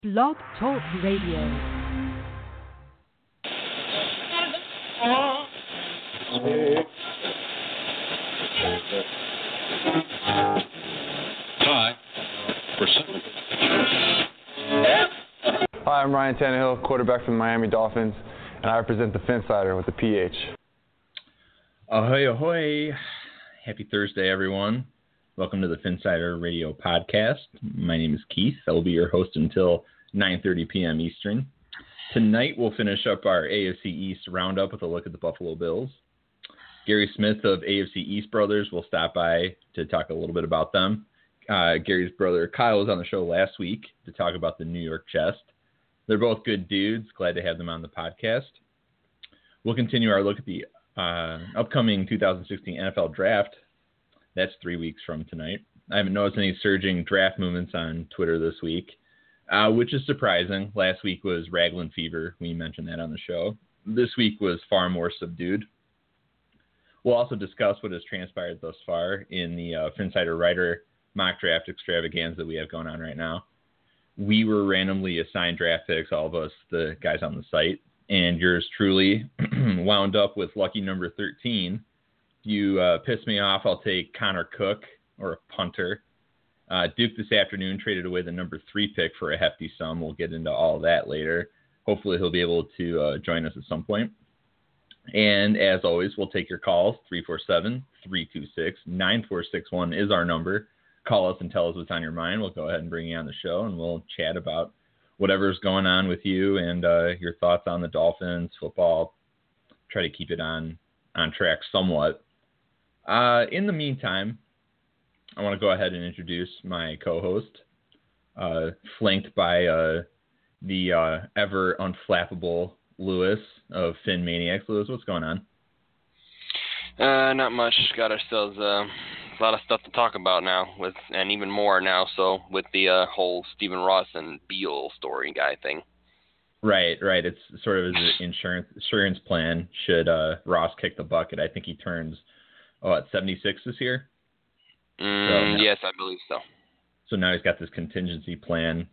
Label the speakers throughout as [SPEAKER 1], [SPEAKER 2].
[SPEAKER 1] Blog Talk Radio.
[SPEAKER 2] Hi, I'm Ryan Tannehill, quarterback for the Miami Dolphins, and I represent the Phinsider with the PH.
[SPEAKER 3] Ahoy, ahoy. Happy Thursday, everyone. Welcome to the Phinsider Radio Podcast. My name is Keith. I will be your host until 9:30 p.m. Eastern. Tonight, we'll finish up our AFC East roundup with a look at the Buffalo Bills. Gary Smith of AFC East Brothers will stop by to talk a little bit about them. Gary's brother Kyle was on the show last week to talk about the New York Jets. They're both good dudes. Glad to have them on the podcast. We'll continue our look at the upcoming 2016 NFL Draft. That's 3 weeks from tonight. I haven't noticed any surging draft movements on Twitter this week, which is surprising. Last week was Raglan Fever. We mentioned that on the show. This week was far more subdued. We'll also discuss what has transpired thus far in the Phinsider Writer mock draft extravaganza that we have going on right now. We were randomly assigned draft picks, all of us, the guys on the site, and yours truly wound up with lucky number 13. If you piss me off, I'll take Connor Cook or a punter. Duke this afternoon traded away the number 3 pick for a hefty sum. We'll get into all of that later. Hopefully he'll be able to join us at some point. And as always, we'll take your calls. 347-326-9461 is our number. Call us and tell us what's on your mind. We'll go ahead and bring you on the show, and we'll chat about whatever's going on with you and your thoughts on the Dolphins, football. Try to keep it on track somewhat. In the meantime, I want to go ahead and introduce my co-host, flanked by the ever unflappable Lewis of Fin Maniacs. Lewis, what's going on?
[SPEAKER 4] Not much. Got ourselves a lot of stuff to talk about now, and even more now. So with the whole Stephen Ross and Beal story guy thing.
[SPEAKER 3] Right. It's sort of his insurance plan. Should Ross kick the bucket? I think he turns 76 this year.
[SPEAKER 4] Yes, I believe so.
[SPEAKER 3] So now he's got this contingency plan.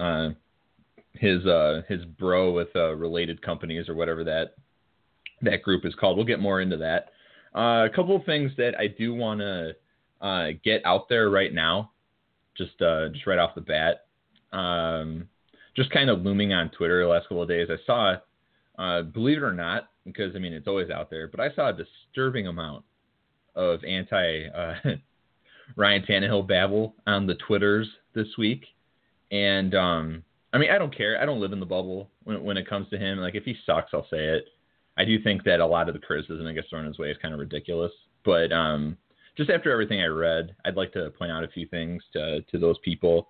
[SPEAKER 3] His bro with related companies or whatever that group is called. We'll get more into that. A couple of things that I do want to get out there right now, just right off the bat. Just kind of looming on Twitter the last couple of days. I saw, believe it or not, because I mean it's always out there, but I saw a disturbing amount of anti Ryan Tannehill babble on the Twitters this week, and I mean I don't care. I don't live in the bubble when it comes to him. Like if he sucks, I'll say it. I do think that a lot of the criticism that gets thrown his way is kind of ridiculous, but just after everything I read, I'd like to point out a few things to those people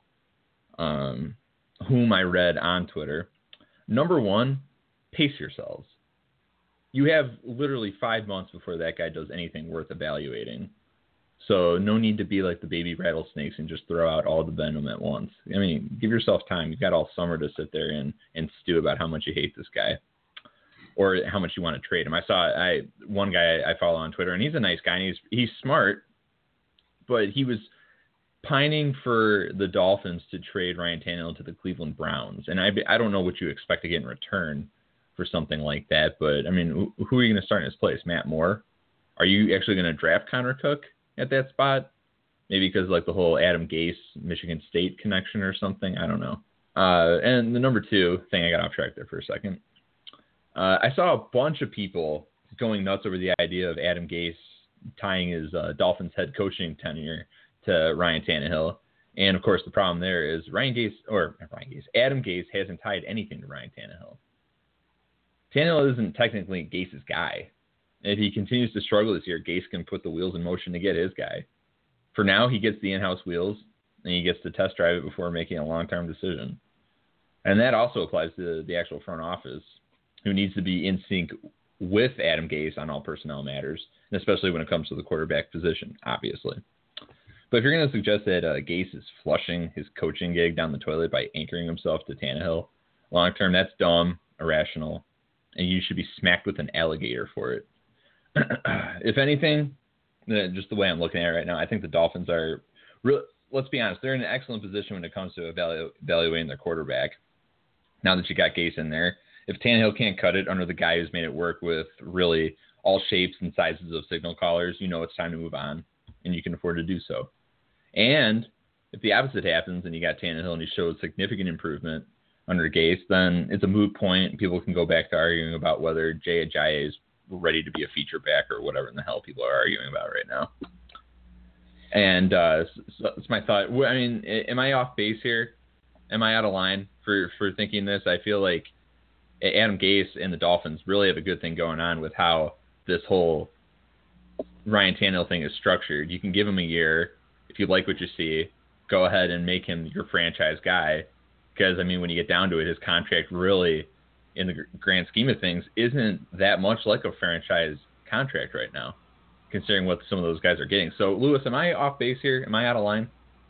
[SPEAKER 3] whom I read on Twitter. Number one, pace yourselves. You have literally 5 months before that guy does anything worth evaluating. So no need to be like the baby rattlesnakes and just throw out all the venom at once. I mean, give yourself time. You've got all summer to sit there and stew about how much you hate this guy or how much you want to trade him. I saw one guy I follow on Twitter, and he's a nice guy, and he's smart, but he was pining for the Dolphins to trade Ryan Tannehill to the Cleveland Browns. And I don't know what you expect to get in return for something like that, but I mean, who are you going to start in his place? Matt Moore? Are you actually going to draft Connor Cook at that spot? Maybe because like the whole Adam Gase, Michigan State connection or something. I don't know. And the number 2 thing, I got off track there for a second. I saw a bunch of people going nuts over the idea of Adam Gase tying his Dolphins head coaching tenure to Ryan Tannehill. And, of course, the problem there is Adam Gase hasn't tied anything to Ryan Tannehill. Tannehill isn't technically Gase's guy. If he continues to struggle this year, Gase can put the wheels in motion to get his guy. For now, he gets the in-house wheels, and he gets to test drive it before making a long-term decision. And that also applies to the actual front office, who needs to be in sync with Adam Gase on all personnel matters, and especially when it comes to the quarterback position, obviously. But if you're going to suggest that Gase is flushing his coaching gig down the toilet by anchoring himself to Tannehill, long-term, that's dumb, irrational, and you should be smacked with an alligator for it. If anything, just the way I'm looking at it right now, I think the Dolphins are let's be honest, they're in an excellent position when it comes to evaluating their quarterback. now that you got Gase in there. If Tannehill can't cut it under the guy who's made it work with really all shapes and sizes of signal callers, it's time to move on, and you can afford to do so. And if the opposite happens and you got Tannehill and he shows significant improvement under Gase, then it's a moot point. People can go back to arguing about whether Jay Ajayi is ready to be a feature back or whatever in the hell people are arguing about right now. And so that's my thought. I mean, am I off base here? Am I out of line for thinking this? I feel like Adam Gase and the Dolphins really have a good thing going on with how this whole Ryan Tannehill thing is structured. You can give him a year. If you like what you see, go ahead and make him your franchise guy. Because, I mean, when you get down to it, his contract really, in the grand scheme of things, isn't that much like a franchise contract right now, considering what some of those guys are getting. So, Lewis, am I off base here? Am I out of line?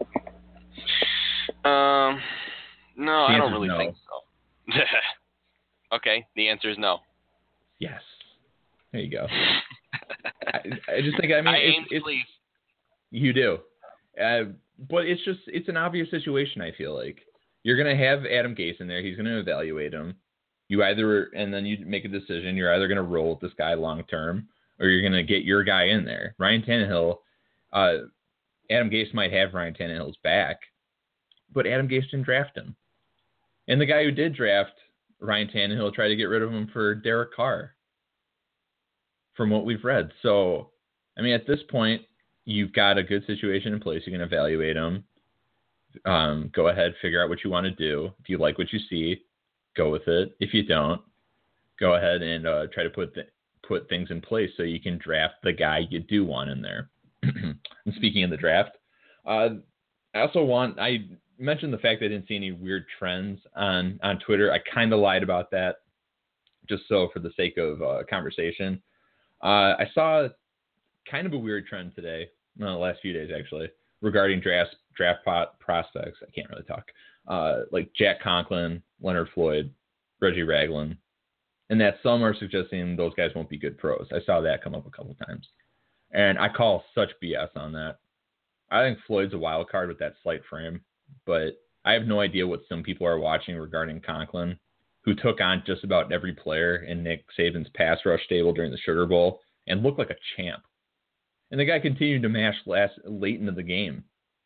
[SPEAKER 4] No, I don't really think so. Okay, the answer is no.
[SPEAKER 3] Yes. There you go. I just think, I mean, it's you do. But it's an obvious situation, I feel like. You're going to have Adam Gase in there. He's going to evaluate him. And then you make a decision. You're either going to roll with this guy long term, or you're going to get your guy in there. Ryan Tannehill, Adam Gase might have Ryan Tannehill's back, but Adam Gase didn't draft him. And the guy who did draft Ryan Tannehill tried to get rid of him for Derek Carr, from what we've read. So, I mean, at this point, you've got a good situation in place. You can evaluate him. Go ahead, figure out what you want to do. If you like what you see, go with it. If you don't, go ahead and try to put things in place so you can draft the guy you do want in there. And speaking of the draft, I mentioned the fact that I didn't see any weird trends on Twitter. I kind of lied about that, just so for the sake of conversation. I saw kind of a weird trend today, the last few days actually, regarding draft prospects. I can't really talk. Like Jack Conklin, Leonard Floyd, Reggie Ragland, and that some are suggesting those guys won't be good pros. I saw that come up a couple times, and I call such BS on that. I think Floyd's a wild card with that slight frame, but I have no idea what some people are watching regarding Conklin, who took on just about every player in Nick Saban's pass rush stable during the Sugar Bowl and looked like a champ. And the guy continued to mash late into the game,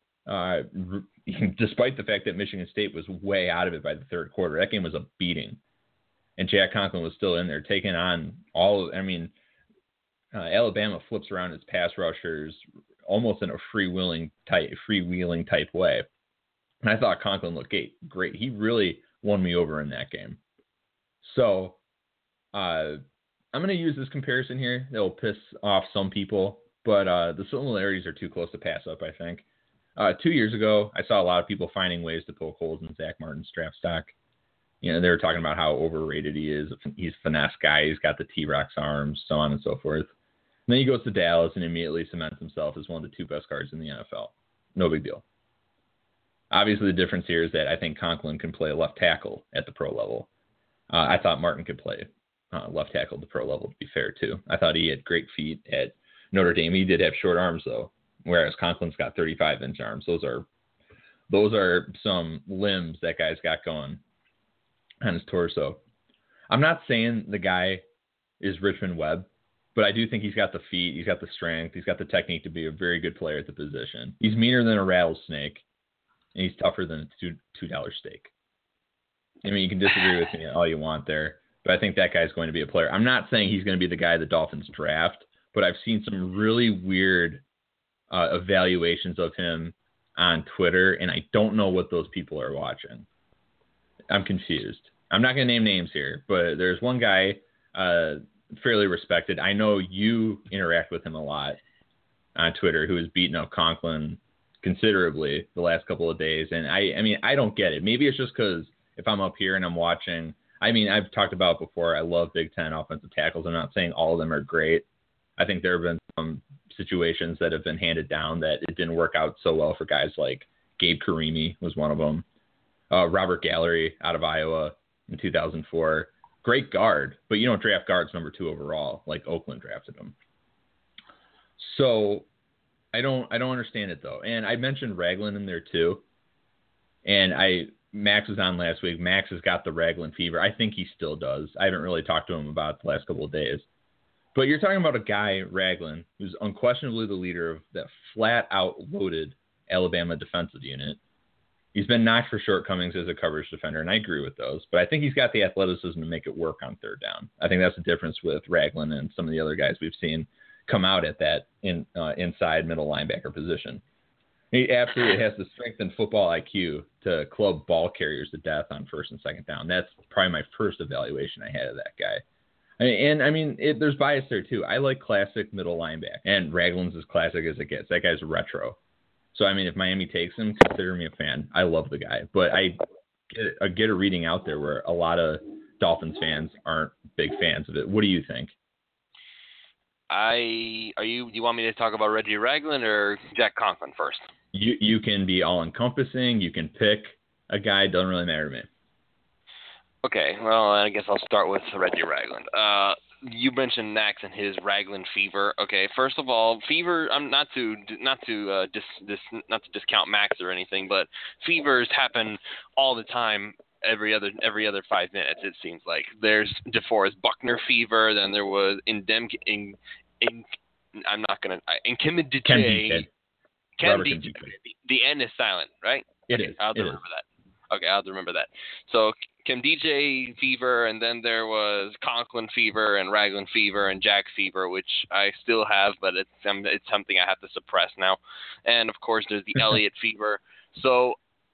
[SPEAKER 3] despite the fact that Michigan State was way out of it by the third quarter. That game was a beating. And Jack Conklin was still in there taking on Alabama flips around its pass rushers almost in a freewheeling type way. And I thought Conklin looked great. He really won me over in that game. So I'm going to use this comparison here. It'll piss off some people, but the similarities are too close to pass up, I think. 2 years ago, I saw a lot of people finding ways to poke holes in Zach Martin's draft stock. They were talking about how overrated he is. He's a finesse guy. He's got the T-Rex arms, so on and so forth. And then he goes to Dallas and immediately cements himself as one of the two best guards in the NFL. No big deal. Obviously, the difference here is that I think Conklin can play left tackle at the pro level. I thought Martin could play left tackle at the pro level, to be fair, too. I thought he had great feet at Notre Dame. He did have short arms, though, whereas Conklin's got 35-inch arms. Those are some limbs that guy's got going on his torso. I'm not saying the guy is Richmond Webb, but I do think he's got the feet, he's got the strength, he's got the technique to be a very good player at the position. He's meaner than a rattlesnake, and he's tougher than a $2 steak. I mean, you can disagree with me all you want there, but I think that guy's going to be a player. I'm not saying he's going to be the guy the Dolphins draft, but I've seen some really weird evaluations of him on Twitter, and I don't know what those people are watching. I'm confused. I'm not going to name names here, but there's one guy, fairly respected. I know you interact with him a lot on Twitter, who has beaten up Conklin considerably the last couple of days. And I mean, I don't get it. Maybe it's just because if I'm up here and I'm watching, I mean, I've talked about before, I love Big Ten offensive tackles. I'm not saying all of them are great. I think there have been some situations that have been handed down that it didn't work out so well for guys like Gabe Karimi was one of them. Robert Gallery out of Iowa in 2004. Great guard, but you don't draft guards number 2 overall like Oakland drafted him. So I don't understand it though. And I mentioned Ragland in there too. And Max was on last week. Max has got the Ragland fever. I think he still does. I haven't really talked to him about it the last couple of days. But you're talking about a guy, Ragland, who's unquestionably the leader of that flat-out loaded Alabama defensive unit. He's been knocked for shortcomings as a coverage defender, and I agree with those. But I think he's got the athleticism to make it work on third down. I think that's the difference with Ragland and some of the other guys we've seen come out at that inside middle linebacker position. He absolutely has the strength and football IQ to club ball carriers to death on first and second down. That's probably my first evaluation I had of that guy. There's bias there too. I like classic middle linebacker, and Ragland's as classic as it gets. That guy's retro. So, if Miami takes him, consider me a fan. I love the guy. But I get a reading out there where a lot of Dolphins fans aren't big fans of it. What do you think?
[SPEAKER 4] Do you want me to talk about Reggie Ragland or Jack Conklin first?
[SPEAKER 3] You can be all-encompassing. You can pick a guy. Doesn't really matter to me. Okay,
[SPEAKER 4] well, I guess I'll start with Reggie Ragland. You mentioned Max and his Ragland fever. Okay, first of all, fever. I'm not to discount Max or anything, but fevers happen all the time. Every other 5 minutes, it seems like. There's DeForest Buckner fever. Then there was Nkemdiche. The N is silent, right?
[SPEAKER 3] It is.
[SPEAKER 4] I'll have to remember that. Okay, I'll have to remember that. So Nkemdiche fever, and then there was Conklin fever and Ragland fever and Jack fever, which I still have, but it's something I have to suppress now. And of course, there's the Elliott fever. So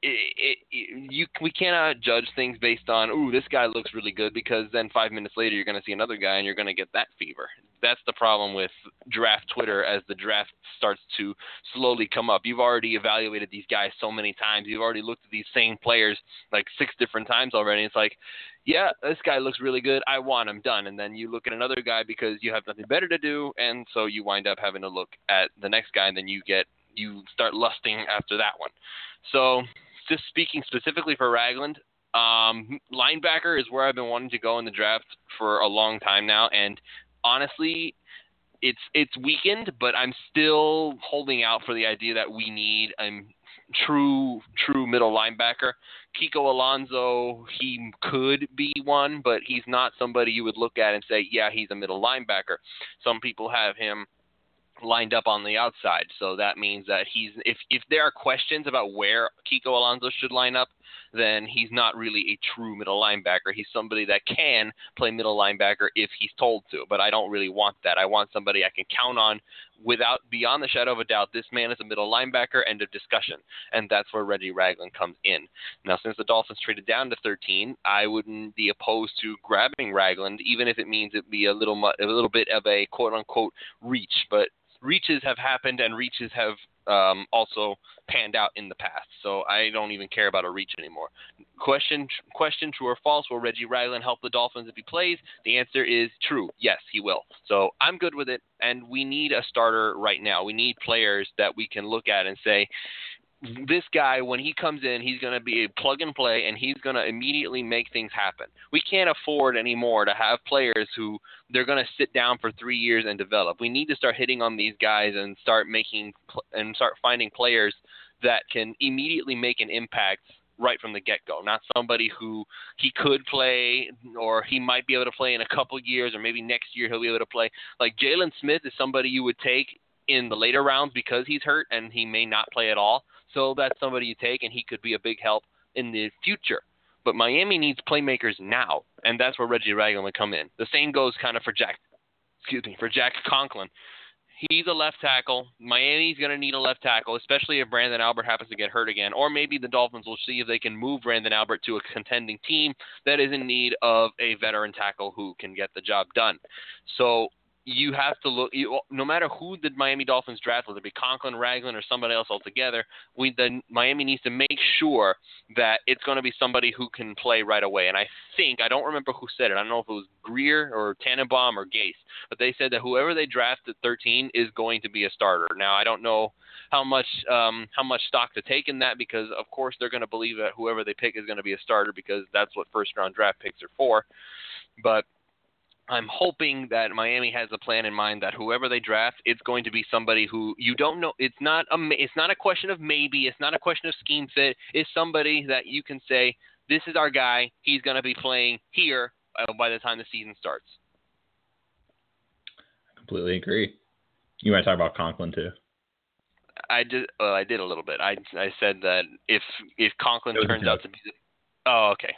[SPEAKER 4] we cannot judge things based on, ooh, this guy looks really good, because then 5 minutes later you're going to see another guy and you're going to get that fever. That's the problem with draft Twitter as the draft starts to slowly come up. You've already evaluated these guys so many times. You've already looked at these same players like 6 different times already. It's like, yeah, this guy looks really good. I want him done. And then you look at another guy because you have nothing better to do, and so you wind up having to look at the next guy, and then you start lusting after that one. So just speaking specifically for Ragland, linebacker is where I've been wanting to go in the draft for a long time now, and honestly, it's weakened, but I'm still holding out for the idea that we need a true middle linebacker. Kiko Alonso, he could be one, but he's not somebody you would look at and say, yeah, he's a middle linebacker. Some people have him lined up on the outside, so that means that if there are questions about where Kiko Alonso should line up, then he's not really a true middle linebacker. He's somebody that can play middle linebacker if he's told to, but I don't really want that. I want somebody I can count on beyond the shadow of a doubt. This man is a middle linebacker, end of discussion, and that's where Reggie Ragland comes in. Now, since the Dolphins traded down to 13, I wouldn't be opposed to grabbing Ragland, even if it means it'd be a little bit of a quote-unquote reach, but reaches have happened, and reaches have also panned out in the past. So I don't even care about a reach anymore. Question, true or false, will Reggie Ragland help the Dolphins if he plays? The answer is true. Yes, he will. So I'm good with it, and we need a starter right now. We need players that we can look at and say, this guy, when he comes in, he's going to be a plug and play, and he's going to immediately make things happen. We can't afford anymore to have players who they're going to sit down for 3 years and develop. We need to start hitting on these guys and start finding players that can immediately make an impact right from the get-go. Not somebody who he could play, or he might be able to play in a couple years, or maybe next year he'll be able to play. Like Jalen Smith is somebody you would take in the later rounds because he's hurt and he may not play at all. So that's somebody you take, and he could be a big help in the future. But Miami needs playmakers now, and that's where Reggie Ragland would come in. The same goes kind of for Jack Conklin. He's a left tackle. Miami's going to need a left tackle, especially if Brandon Albert happens to get hurt again. Or maybe the Dolphins will see if they can move Brandon Albert to a contending team that is in need of a veteran tackle who can get the job done. So you have to look, no matter who the Miami Dolphins draft, whether it be Conklin, Ragland, or somebody else altogether, Miami needs to make sure that it's going to be somebody who can play right away. And I don't remember who said it. I don't know if it was Greer or Tannenbaum or Gase, but they said that whoever they draft at 13 is going to be a starter. Now, I don't know how much stock to take in that, because of course they're going to believe that whoever they pick is going to be a starter, because that's what first round draft picks are for. But I'm hoping that Miami has a plan in mind that whoever they draft, it's going to be somebody who you don't know. It's not a question of maybe. It's not a question of scheme fit. It's somebody that you can say, this is our guy. He's going to be playing here by the time the season starts.
[SPEAKER 3] I completely agree. You want to talk about Conklin too?
[SPEAKER 4] I did a little bit. I said that if Conklin turns out to be okay.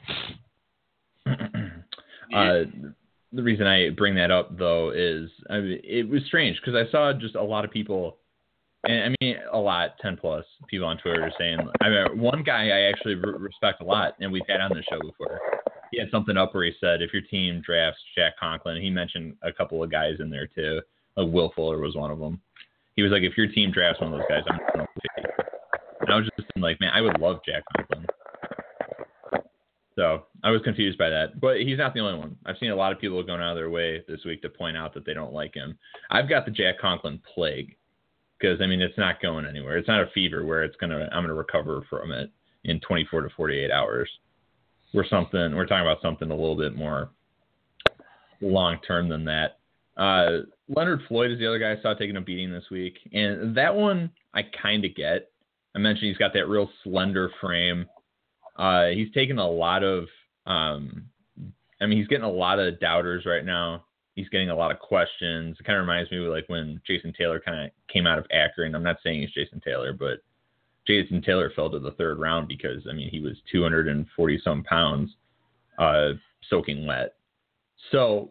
[SPEAKER 3] The reason I bring that up, though, is it was strange because I saw just a lot of people, and I mean a lot, 10+ people on Twitter saying, one guy I actually respect a lot, and we've had on the show before. He had something up where he said, if your team drafts Jack Conklin, he mentioned a couple of guys in there too, like Will Fuller was one of them. He was like, if your team drafts one of those guys, I'm going to pick it. And I was just like, man, I would love Jack Conklin. So I was confused by that, but he's not the only one. I've seen a lot of people going out of their way this week to point out that they don't like him. I've got the Jack Conklin plague because, I mean, it's not going anywhere. It's not a fever where I'm going to recover from it in 24 to 48 hours. We're talking about something a little bit more long-term than that. Leonard Floyd is the other guy I saw taking a beating this week, and that one I kind of get. I mentioned he's got that real slender frame. He's taken a lot of, he's getting a lot of doubters right now. He's getting a lot of questions. It kind of reminds me of like when Jason Taylor kind of came out of Akron. I'm not saying he's Jason Taylor, but Jason Taylor fell to the third round because, I mean, he was 240 some pounds, soaking wet. So,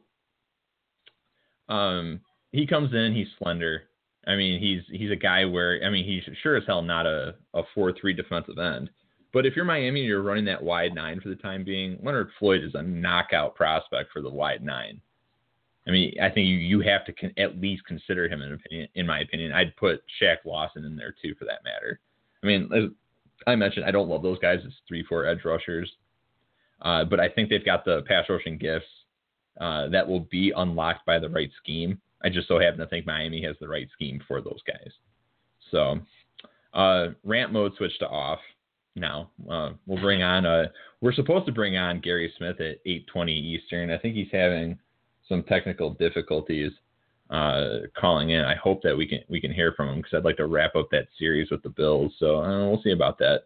[SPEAKER 3] he comes in, he's slender. I mean, he's a guy where, I mean, he's sure as hell not a 4-3 defensive end. But if you're Miami and you're running that wide 9 for the time being, Leonard Floyd is a knockout prospect for the wide 9. I mean, I think you have to at least consider him, in my opinion. I'd put Shaq Lawson in there too, for that matter. I mean, as I mentioned, I don't love those guys as 3-4 edge rushers. But I think they've got the pass rushing gifts that will be unlocked by the right scheme. I just so happen to think Miami has the right scheme for those guys. So rant mode switched to off. Now we'll bring on. We're supposed to bring on Gary Smith at 8:20 Eastern. I think he's having some technical difficulties calling in. I hope that we can hear from him because I'd like to wrap up that series with the Bills. So we'll see about that.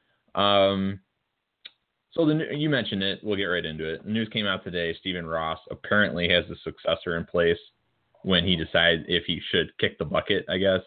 [SPEAKER 3] So you mentioned it. We'll get right into it. The news came out today. Stephen Ross apparently has a successor in place when he decides if he should kick the bucket, I guess.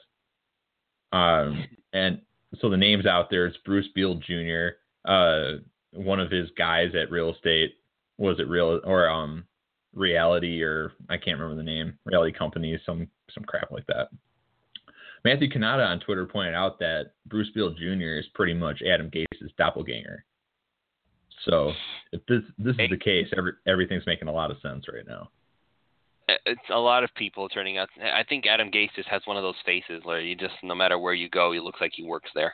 [SPEAKER 3] And so the name's out there. It's Bruce Beal Jr. One of his guys at Real Estate. Was it Reality, or I can't remember the name. Reality Company, some crap like that. Matthew Kanata on Twitter pointed out that Bruce Beal Jr. is pretty much Adam Gase's doppelganger. So if this is the case, everything's making a lot of sense right now.
[SPEAKER 4] It's a lot of people turning out. I think Adam Gase just has one of those faces where you just, no matter where you go, he looks like he works there.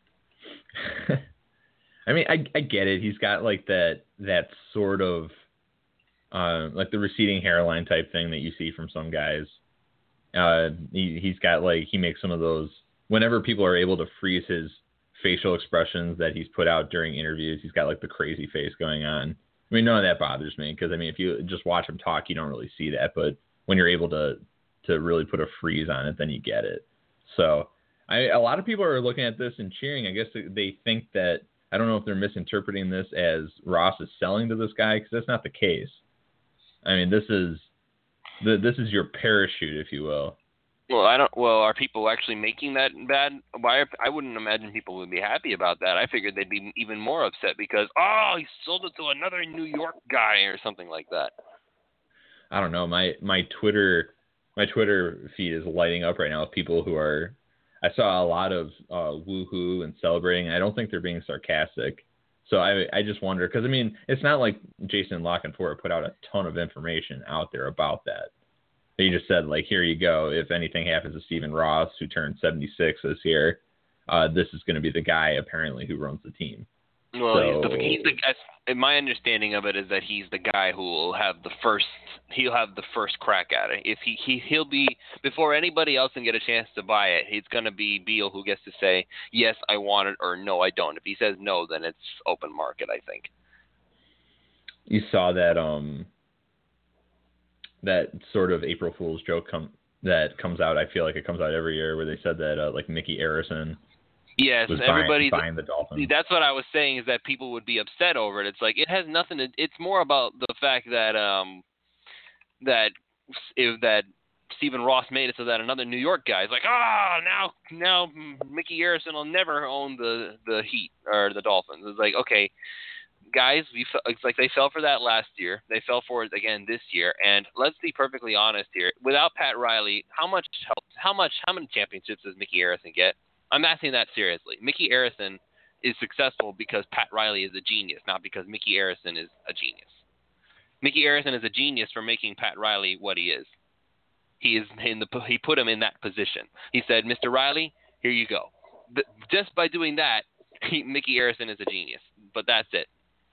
[SPEAKER 3] I mean, I get it. He's got like that sort of like the receding hairline type thing that you see from some guys. He's got like, he makes some of those whenever people are able to freeze his facial expressions that he's put out during interviews. He's got like the crazy face going on. I mean, none of that bothers me because, I mean, if you just watch him talk, you don't really see that. But when you're able to really put a freeze on it, then you get it. So a lot of people are looking at this and cheering. I guess they think that, I don't know if they're misinterpreting this as Ross is selling to this guy, because that's not the case. I mean, this is your parachute, if you will.
[SPEAKER 4] Well, are people actually making that bad? I wouldn't imagine people would be happy about that. I figured they'd be even more upset because, he sold it to another New York guy or something like that.
[SPEAKER 3] I don't know. My Twitter feed is lighting up right now with people who are. I saw a lot of woohoo and celebrating. I don't think they're being sarcastic. So I just wonder, because I mean, it's not like Jason La Canfora put out a ton of information out there about that. He just said, like, here you go. If anything happens to Stephen Ross, who turned 76 this year, this is going to be the guy apparently who runs the team.
[SPEAKER 4] Well, he's the my understanding of it is that he's the guy who will have the first. He'll have the first crack at it. If he'll be before anybody else can get a chance to buy it. It's going to be Beal who gets to say yes, I want it, or no, I don't. If he says no, then it's open market, I think.
[SPEAKER 3] You saw that that sort of April Fool's joke that comes out. I feel like it comes out every year where they said that like Mickey Arison
[SPEAKER 4] Yes,
[SPEAKER 3] was
[SPEAKER 4] everybody.
[SPEAKER 3] buying the Dolphins.
[SPEAKER 4] That's what I was saying, is that people would be upset over it. It's like it has nothing to. It's more about the fact that that Stephen Ross made it so that another New York guy is like, now Mickey Arison will never own the Heat or the Dolphins. It's like, okay, guys, it's like they fell for that last year. They fell for it again this year. And let's be perfectly honest here. Without Pat Riley, how many championships does Mickey Arison get? I'm asking that seriously. Mickey Arison is successful because Pat Riley is a genius, not because Mickey Arison is a genius. Mickey Arison is a genius for making Pat Riley what he is. He put him in that position. He said, Mr. Riley, here you go. Just by doing that, Mickey Arison is a genius. But that's it.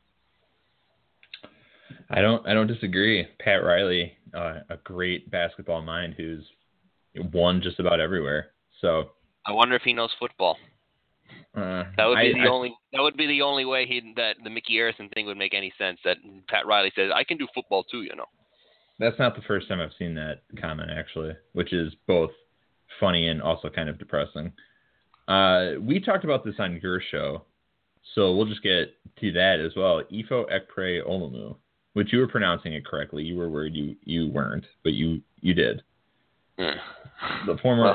[SPEAKER 3] I don't disagree. Pat Riley, a great basketball mind who's won just about everywhere. So
[SPEAKER 4] I wonder if he knows football. That would be the only way that the Mickey Arison thing would make any sense. That Pat Riley says, I can do football too, you know.
[SPEAKER 3] That's not the first time I've seen that comment, actually, which is both funny and also kind of depressing. We talked about this on your show, so we'll just get to that as well. Ifo Ekpre Olumu, which you were pronouncing it correctly. You were worried you weren't, but you did. The former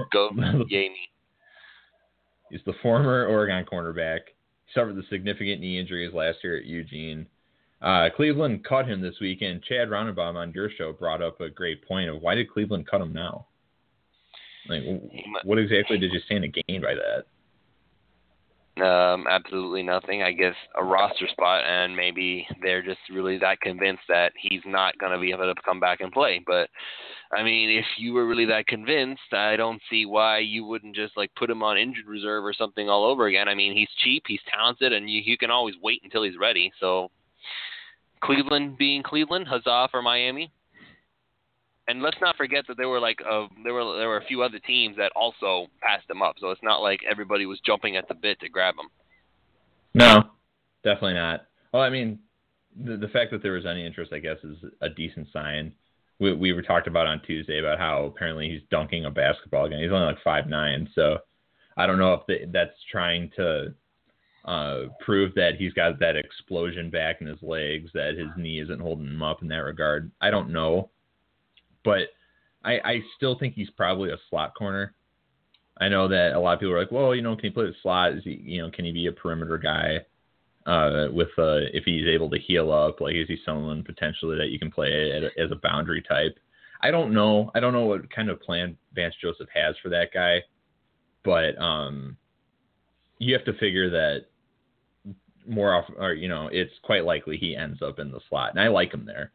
[SPEAKER 3] He's the former Oregon cornerback. He suffered the significant knee injuries last year at Eugene. Cleveland cut him this weekend. Chad Roundenbaum on your show brought up a great point of why did Cleveland cut him now? Like, what exactly did you stand to gain by that?
[SPEAKER 4] Absolutely nothing. I guess a roster spot, and maybe they're just really that convinced that he's not going to be able to come back and play. But, I mean, if you were really that convinced, I don't see why you wouldn't just, like, put him on injured reserve or something all over again. I mean, he's cheap, he's talented, and you can always wait until he's ready. So, Cleveland being Cleveland, huzzah for Miami. And let's not forget that there were a few other teams that also passed him up. So it's not like everybody was jumping at the bit to grab him.
[SPEAKER 3] No, definitely not. Well, I mean, the fact that there was any interest, I guess, is a decent sign. We were talked about on Tuesday about how apparently he's dunking a basketball again. He's only like 5'9", so I don't know if that's trying to prove that he's got that explosion back in his legs, that his knee isn't holding him up in that regard. I don't know. But I still think he's probably a slot corner. I know that a lot of people are like, well, can he play the slot? Is he, can he be a perimeter guy if he's able to heal up? Like, is he someone potentially that you can play as a boundary type? I don't know. I don't know what kind of plan Vance Joseph has for that guy. But you have to figure that more often, or, it's quite likely he ends up in the slot. And I like him there.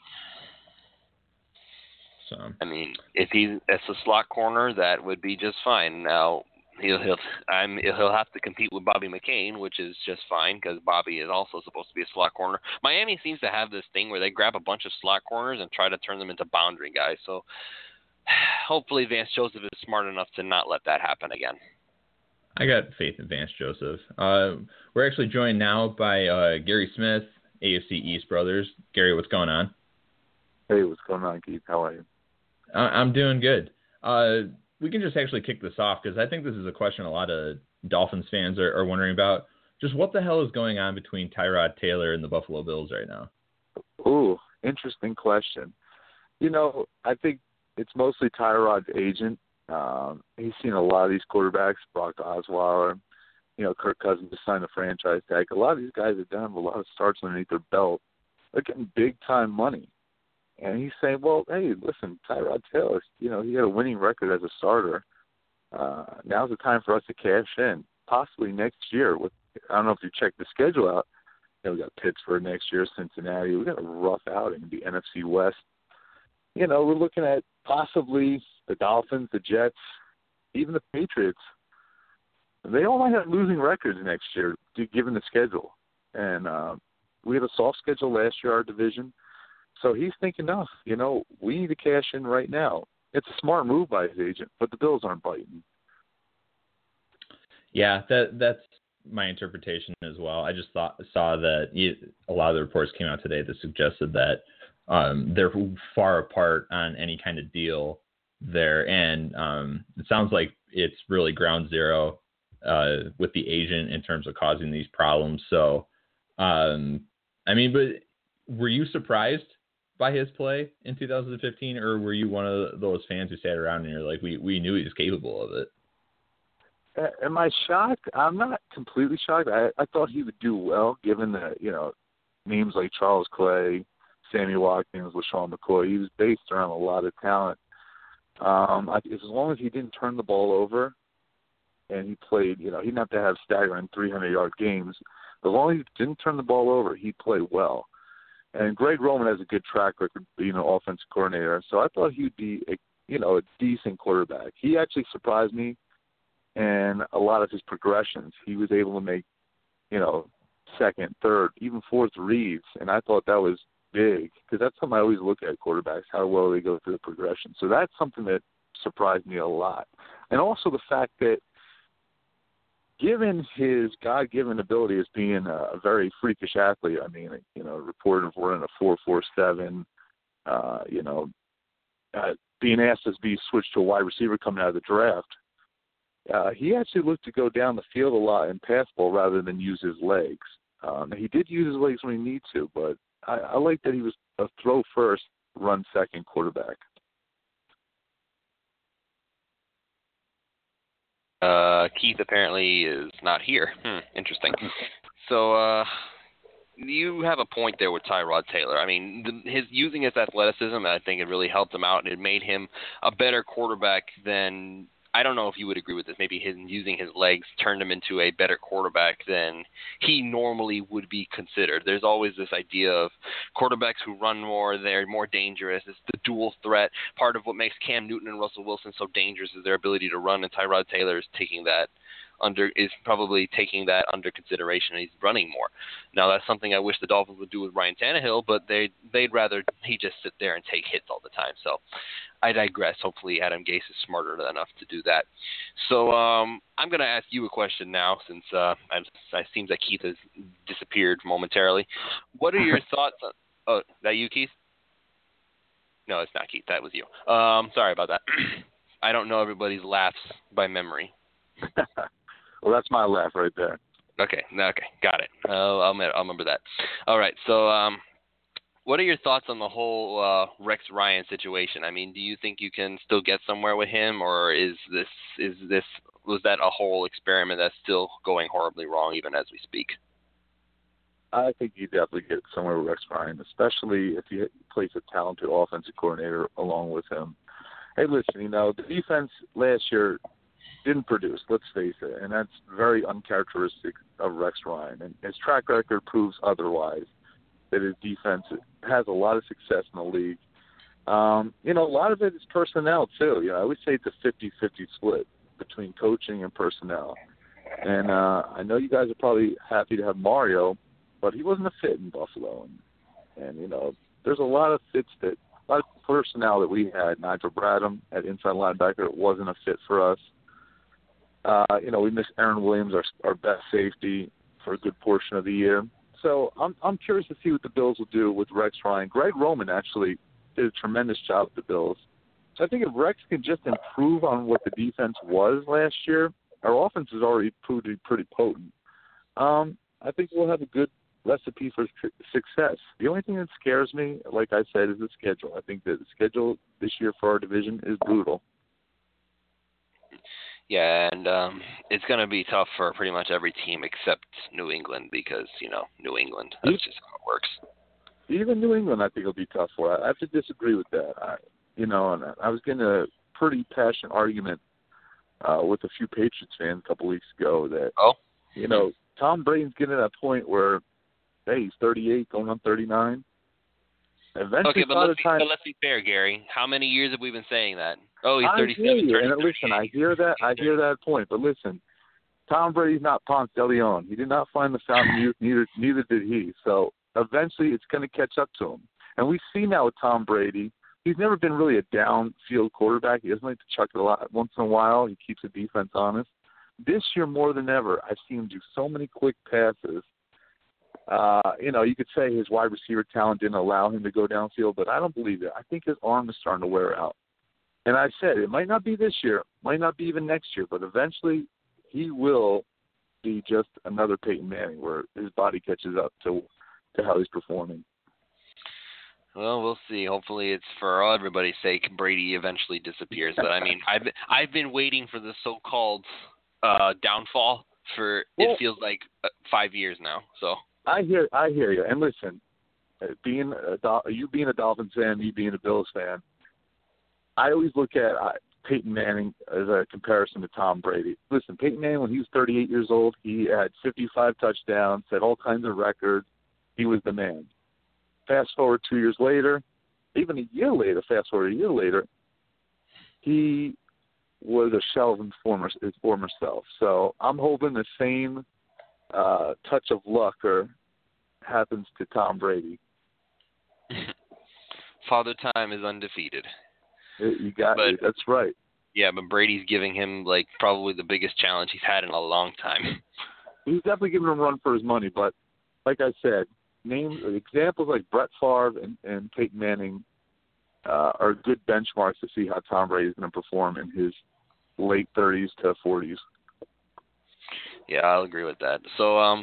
[SPEAKER 3] So
[SPEAKER 4] I mean, if he's a slot corner, that would be just fine. Now he'll have to compete with Bobby McCain, which is just fine because Bobby is also supposed to be a slot corner. Miami seems to have this thing where they grab a bunch of slot corners and try to turn them into boundary guys. So hopefully Vance Joseph is smart enough to not let that happen again.
[SPEAKER 3] I got faith in Vance Joseph. We're actually joined now by Gary Smith, AFC East Brothers. Gary, what's going on?
[SPEAKER 5] Hey, what's going on, Keith? How are you?
[SPEAKER 3] I'm doing good. We can just actually kick this off because I think this is a question a lot of Dolphins fans are wondering about. Just what the hell is going on between Tyrod Taylor and the Buffalo Bills right now?
[SPEAKER 5] Ooh, interesting question. I think it's mostly Tyrod's agent. He's seen a lot of these quarterbacks, Brock Osweiler, Kirk Cousins just signed a franchise tag. A lot of these guys are done with a lot of starts underneath their belt. They're getting big-time money. And he's saying, well, hey, listen, Tyrod Taylor, he had a winning record as a starter. Now's the time for us to cash in, possibly next year. I don't know if you checked the schedule out. We got Pittsburgh next year, Cincinnati. We got a rough outing, the NFC West. We're looking at possibly the Dolphins, the Jets, even the Patriots. They all might have losing records next year, given the schedule. And we had a soft schedule last year, our division. So he's thinking, no, we need to cash in right now. It's a smart move by his agent, but the Bills aren't biting.
[SPEAKER 3] Yeah, that's my interpretation as well. I just saw that a lot of the reports came out today that suggested that they're far apart on any kind of deal there. And it sounds like it's really ground zero with the agent in terms of causing these problems. So, but were you surprised by his play in 2015, or were you one of those fans who sat around and you're like, we knew he was capable of it?
[SPEAKER 5] Am I shocked? I'm not completely shocked. I thought he would do well, given that, names like Charles Clay, Sammy Watkins, LaShawn McCoy. He was based around a lot of talent. As long as he didn't turn the ball over and he played, he didn't have to have staggering 300-yard games. As long as he didn't turn the ball over, he played well. And Greg Roman has a good track record being an offensive coordinator, so I thought he'd be a decent quarterback. He actually surprised me in a lot of his progressions. He was able to make, second, third, even fourth reads, and I thought that was big because that's something I always look at quarterbacks, how well they go through the progression. So that's something that surprised me a lot. And also the fact that given his God-given ability as being a very freakish athlete, reported for running a 4.47, being asked to be switched to a wide receiver coming out of the draft, he actually looked to go down the field a lot in pass ball rather than use his legs. He did use his legs when he needed to, but I like that he was a throw first, run second quarterback.
[SPEAKER 4] Keith apparently is not here. Interesting. So you have a point there with Tyrod Taylor. Using his athleticism, I think it really helped him out, and it made him a better quarterback than, I don't know if you would agree with this, maybe using his legs turned him into a better quarterback than he normally would be considered. There's always this idea of quarterbacks who run more, they're more dangerous. It's the dual threat. Part of what makes Cam Newton and Russell Wilson so dangerous is their ability to run, and Tyrod Taylor is probably taking that under consideration, and he's running more. Now, that's something I wish the Dolphins would do with Ryan Tannehill, but they'd rather he just sit there and take hits all the time. So I digress. Hopefully Adam Gase is smarter enough to do that. So I'm going to ask you a question now, since it seems like Keith has disappeared momentarily. What are your thoughts on – oh, is that you, Keith? No, it's not Keith. That was you. Sorry about that. I don't know everybody's laughs by memory.
[SPEAKER 5] Well, that's my laugh right there.
[SPEAKER 4] Okay, got it. I'll remember that. All right, so what are your thoughts on the whole Rex Ryan situation? Do you think you can still get somewhere with him, or was that a whole experiment that's still going horribly wrong even as we speak?
[SPEAKER 5] I think you definitely get somewhere with Rex Ryan, especially if you place a talented offensive coordinator along with him. Hey, listen, the defense last year didn't produce, let's face it, and that's very uncharacteristic of Rex Ryan. And his track record proves otherwise, that his defense has a lot of success in the league. A lot of it is personnel, too. I always say it's a 50-50 split between coaching and personnel. And I know you guys are probably happy to have Mario, but he wasn't a fit in Buffalo. And there's a lot of personnel that we had. Nigel Bradham at inside linebacker wasn't a fit for us. We missed Aaron Williams, our best safety, for a good portion of the year. So I'm curious to see what the Bills will do with Rex Ryan. Greg Roman actually did a tremendous job with the Bills. So I think if Rex can just improve on what the defense was last year, our offense has already proved to be pretty potent. I think we'll have a good recipe for success. The only thing that scares me, like I said, is the schedule. I think that the schedule this year for our division is brutal.
[SPEAKER 4] Yeah, and it's going to be tough for pretty much every team except New England because, New England, that's just how it works.
[SPEAKER 5] Even New England, I think, will be tough for. I have to disagree with that. And I was getting a pretty passionate argument with a few Patriots fans a couple weeks ago that, Tom Brady's getting to that point where, hey, he's 38, going on 39. Eventually,
[SPEAKER 4] but let's be fair, Gary. How many years have we been saying that? Oh, he's 37,
[SPEAKER 5] and listen, I hear that point. But listen, Tom Brady's not Ponce de Leon. He did not find the fountain of youth, neither did he. So eventually it's going to catch up to him. And we see now with Tom Brady, he's never been really a downfield quarterback. He doesn't like to chuck it a lot. Once in a while, he keeps the defense honest. This year more than ever, I've seen him do so many quick passes You could say his wide receiver talent didn't allow him to go downfield, but I don't believe it. I think his arm is starting to wear out. And I said it might not be this year, might not be even next year, but eventually he will be just another Peyton Manning where his body catches up to how he's performing.
[SPEAKER 4] Well, we'll see. Hopefully, it's for everybody's sake. Brady eventually disappears. But I mean, I've been waiting for the so-called downfall for it feels like 5 years now. So
[SPEAKER 5] I hear you. And listen, being a Dolphins fan, me being a Bills fan, I always look at Peyton Manning as a comparison to Tom Brady. Listen, Peyton Manning, when he was 38 years old, he had 55 touchdowns, set all kinds of records. He was the man. Fast forward 2 years later, even a year later, he was a shell of his former self. So I'm hoping the same touch of luck happens to Tom Brady.
[SPEAKER 4] Father Time is undefeated.
[SPEAKER 5] You got it. That's right.
[SPEAKER 4] Yeah, but Brady's giving him probably the biggest challenge he's had in a long time.
[SPEAKER 5] He's definitely giving him a run for his money, but like I said, examples like Brett Favre and Peyton Manning are good benchmarks to see how Tom Brady is going to perform in his late 30s to 40s.
[SPEAKER 4] Yeah, I'll agree with that. So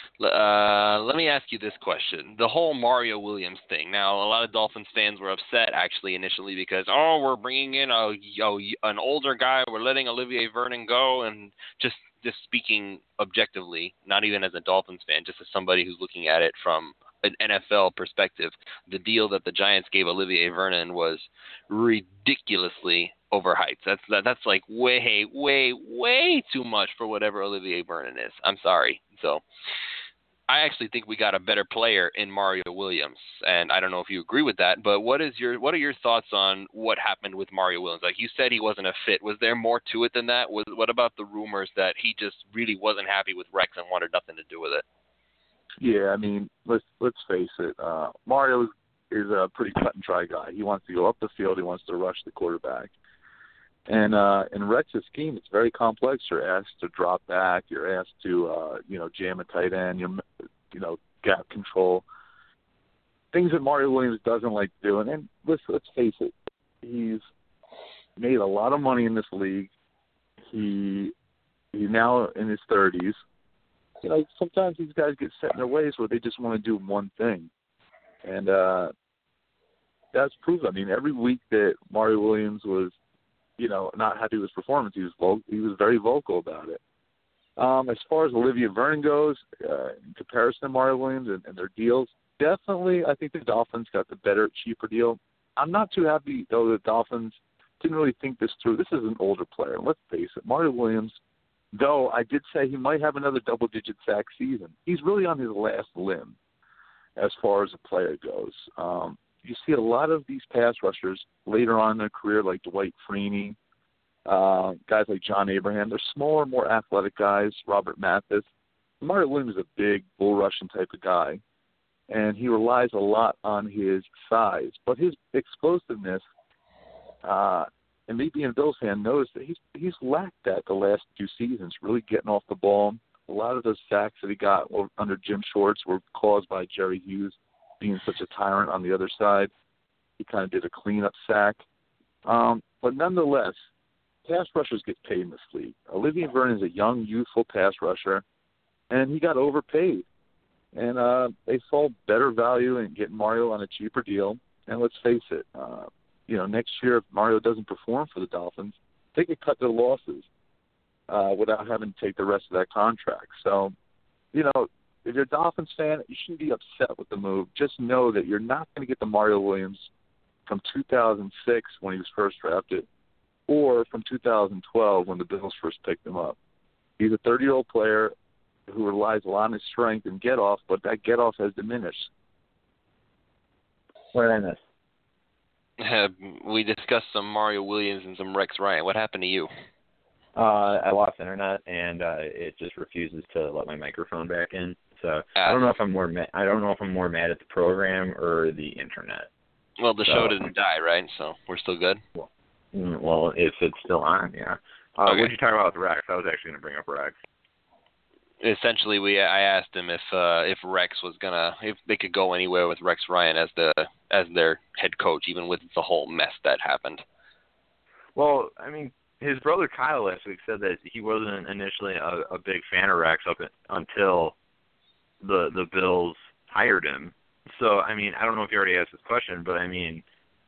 [SPEAKER 4] let me ask you this question. The whole Mario Williams thing. Now, a lot of Dolphins fans were upset, actually, initially because, we're bringing in an older guy. We're letting Olivier Vernon go. And just speaking objectively, not even as a Dolphins fan, just as somebody who's looking at it from an NFL perspective, the deal that the Giants gave Olivier Vernon was ridiculously overhyped. That's like way, way, way too much for whatever Olivier Vernon is. I'm sorry. So I actually think we got a better player in Mario Williams, and I don't know if you agree with that, but what are your thoughts on what happened with Mario Williams? Like you said, he wasn't a fit. Was there more to it than that? What about the rumors that he just really wasn't happy with Rex and wanted nothing to do with it?
[SPEAKER 5] Yeah, I mean, let's face it. Mario is a pretty cut and dry guy. He wants to go up the field. He wants to rush the quarterback. And in Rex's scheme, it's very complex. You're asked to drop back. You're asked to, jam a tight end. Gap control. Things that Mario Williams doesn't like doing. And let's face it, he's made a lot of money in this league. He's now in his 30s. Sometimes these guys get set in their ways where they just want to do one thing. And that's proven. I mean, every week that Mario Williams was, not happy with his performance, he was very vocal about it. As far as Olivier Vernon goes, in comparison to Mario Williams and their deals, definitely I think the Dolphins got the better, cheaper deal. I'm not too happy, though, the Dolphins didn't really think this through. This is an older player. Let's face it, Mario Williams, though I did say he might have another double-digit sack season, he's really on his last limb as far as a player goes. You see a lot of these pass rushers later on in their career, like Dwight Freeney, guys like John Abraham. They're smaller, more athletic guys, Robert Mathis. Mario Williams is a big, bull-rushing type of guy, and he relies a lot on his size. But his explosiveness, and me being a Bills fan, knows that he's lacked that the last few seasons, really getting off the ball. A lot of those sacks that he got under Jim Schwartz were caused by Jerry Hughes being such a tyrant on the other side. He kind of did a cleanup sack. But nonetheless, pass rushers get paid in this league. Olivier Vernon is a young, youthful pass rusher, and he got overpaid. And they saw better value in getting Mario on a cheaper deal. And let's face it, next year if Mario doesn't perform for the Dolphins, they could cut their losses without having to take the rest of that contract. So, if you're a Dolphins fan, you shouldn't be upset with the move. Just know that you're not going to get the Mario Williams from 2006 when he was first drafted or from 2012 when the Bills first picked him up. He's a 30-year-old player who relies a lot on his strength and get-off, but that get-off has diminished.
[SPEAKER 6] What did I miss?
[SPEAKER 4] We discussed some Mario Williams and some Rex Ryan. What happened to you?
[SPEAKER 6] I lost internet, and it just refuses to let my microphone back in. So I don't know if I'm more mad at the program or the internet.
[SPEAKER 4] Well, the show didn't die, right? So we're still good.
[SPEAKER 6] Well, if it's still on, yeah.
[SPEAKER 4] Okay.
[SPEAKER 6] What did you talk about with Rex? I was actually going to bring up Rex.
[SPEAKER 4] essentially, I asked him if Rex was if they could go anywhere with Rex Ryan as their head coach, even with the whole mess that happened.
[SPEAKER 6] Well, I mean, his brother Kyle last week said that he wasn't initially a big fan of Rex until the Bills hired him. So, I mean, I don't know if you already asked this question, but I mean,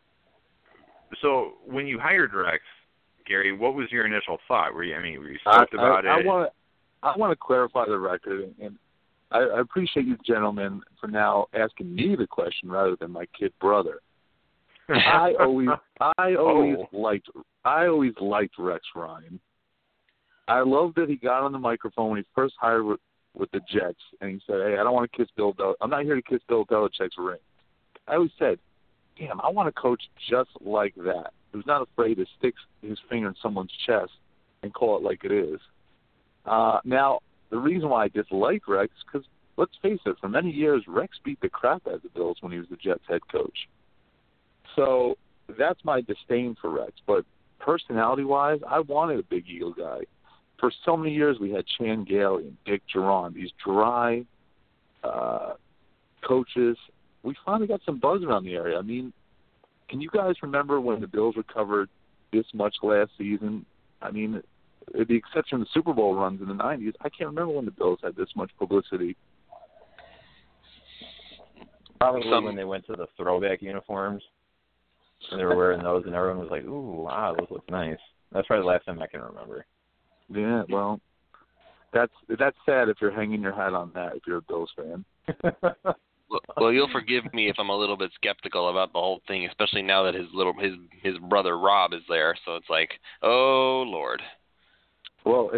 [SPEAKER 6] so when you hired Rex, Gary, what was your initial thought? Were you stoked about it?
[SPEAKER 5] I want to clarify the record, and I appreciate you gentlemen for now asking me the question rather than my kid brother. I always liked Rex Ryan. I love that he got on the microphone when he first hired with the Jets, and he said, "Hey, I don't want to kiss Bill. I'm not here to kiss Bill Belichick's ring." I always said, "Damn, I want to coach just like that. Who's not afraid to stick his finger in someone's chest and call it like it is." Now, the reason why I dislike Rex is because, let's face it, for many years, Rex beat the crap out of the Bills when he was the Jets head coach. So that's my disdain for Rex. But personality-wise, I wanted a Big Eagle guy. For so many years, we had Chan Gailey and Dick Geron, these dry coaches. We finally got some buzz around the area. I mean, can you guys remember when the Bills recovered this much last season? I mean, with the exception of the Super Bowl runs in the 90s, I can't remember when the Bills had this much publicity.
[SPEAKER 6] Probably when they went to the throwback uniforms, and they were wearing those, and everyone was like, "Ooh, wow, those look nice." That's probably the last time I can remember.
[SPEAKER 5] Yeah, well, that's sad if you're hanging your hat on that, if you're a Bills fan.
[SPEAKER 4] Well, you'll forgive me if I'm a little bit skeptical about the whole thing, especially now that his brother Rob is there. So it's like, oh Lord.
[SPEAKER 5] Well,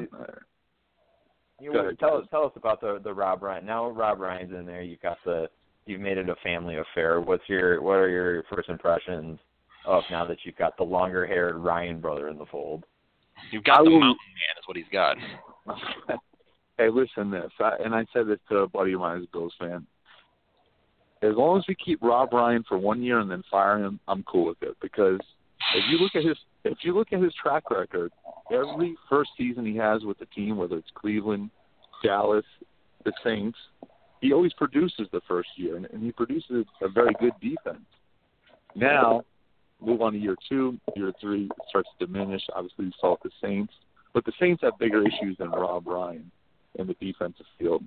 [SPEAKER 6] tell us about the Rob Ryan. Now Rob Ryan's in there. You've made it a family affair. What are your first impressions of now that you've got the longer-haired Ryan brother in the fold?
[SPEAKER 4] You've got the mountain man, is what he's got.
[SPEAKER 5] Hey, listen to this, and I said this to a buddy of mine who's a Bills fan. As long as we keep Rob Ryan for 1 year and then fire him, I'm cool with it. Because if you look at his track record, every first season he has with the team, whether it's Cleveland, Dallas, the Saints, he always produces the first year, and he produces a very good defense. Now, move on to year 2, year 3, it starts to diminish. Obviously, we saw it with the Saints. But the Saints have bigger issues than Rob Ryan in the defensive field.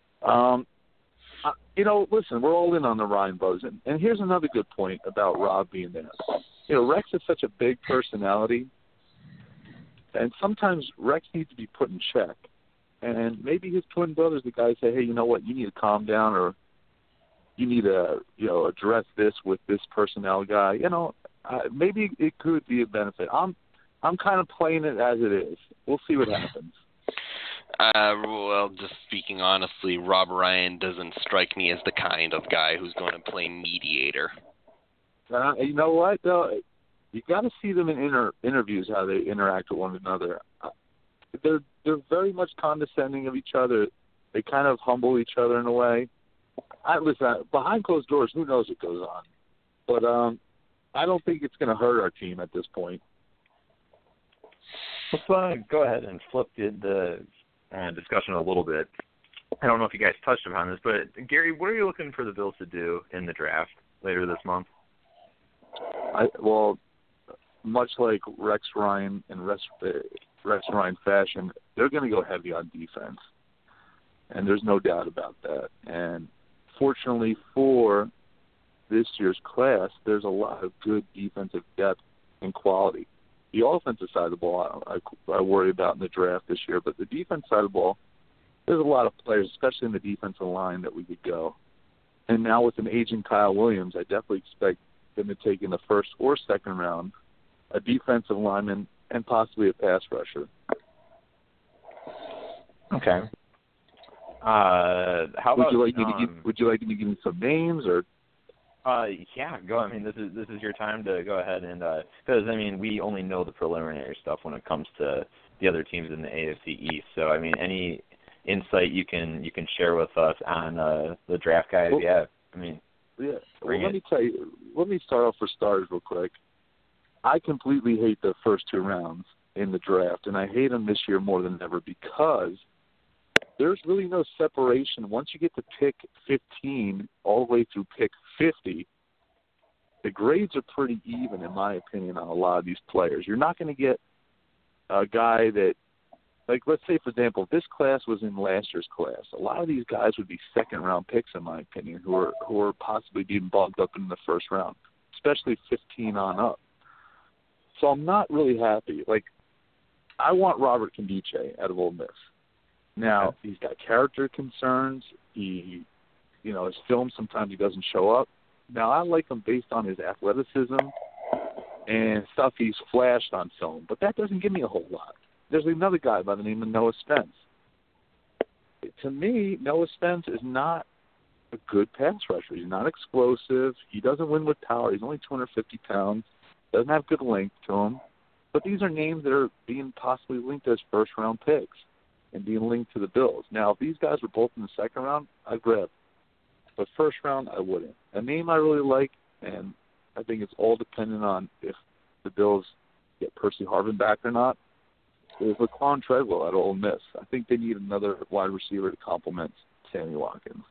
[SPEAKER 5] Listen, we're all in on the Ryan buzz. And here's another good point about Rob being there. Rex is such a big personality, and sometimes Rex needs to be put in check. And maybe his twin brother's the guy say, hey, you know what, you need to calm down, or you need to, address this with this personnel guy. Maybe it could be a benefit. I'm kind of playing it as it is. We'll see what happens.
[SPEAKER 4] Well, just speaking honestly, Rob Ryan doesn't strike me as the kind of guy who's going to play mediator.
[SPEAKER 5] You know what, though? You got to see them in interviews, how they interact with one another. They're very much condescending of each other. They kind of humble each other in a way. Listen, behind closed doors, who knows what goes on. But I don't think it's going to hurt our team at this point.
[SPEAKER 6] Let's go ahead and flip the discussion a little bit. I don't know if you guys touched upon this, but Gary, what are you looking for the Bills to do in the draft later this month?
[SPEAKER 5] Much like Rex Ryan and Rex Ryan fashion, they're going to go heavy on defense, and there's no doubt about that. And fortunately for this year's class, there's a lot of good defensive depth and quality. The offensive side of the ball, I worry about in the draft this year, but the defense side of the ball, there's a lot of players, especially in the defensive line, that we could go. And now with an aging Kyle Williams, I definitely expect them to take in the first or second round a defensive lineman and possibly a pass rusher.
[SPEAKER 6] Okay. How about?
[SPEAKER 5] Would you like me to give you some names or?
[SPEAKER 6] Yeah, go. I mean, this is your time to go ahead and because we only know the preliminary stuff when it comes to the other teams in the AFC East. So any insight you can share with us on the draft guys?
[SPEAKER 5] Yeah. Let me start off for starters real quick. I completely hate the first 2 rounds in the draft, and I hate them this year more than ever because there's really no separation. Once you get to pick 15 all the way through pick 50, the grades are pretty even, in my opinion, on a lot of these players. You're not going to get a guy that, like, let's say, for example, if this class was in last year's class, a lot of these guys would be second-round picks, in my opinion, who are possibly being bumped up in the first round, especially 15 on up. So I'm not really happy. Like, I want Robert Nkemdiche out of Ole Miss. Now, he's got character concerns. His film, sometimes he doesn't show up. Now, I like him based on his athleticism and stuff he's flashed on film, but that doesn't give me a whole lot. There's another guy by the name of Noah Spence. To me, Noah Spence is not a good pass rusher. He's not explosive. He doesn't win with power. He's only 250 pounds. Doesn't have good length to him. But these are names that are being possibly linked as first-round picks and being linked to the Bills. Now, if these guys were both in the second round, I'd grab. But first round, I wouldn't. A name I really like, and I think it's all dependent on if the Bills get Percy Harvin back or not, is Laquan Treadwell at Ole Miss. I think they need another wide receiver to complement Sammy Watkins.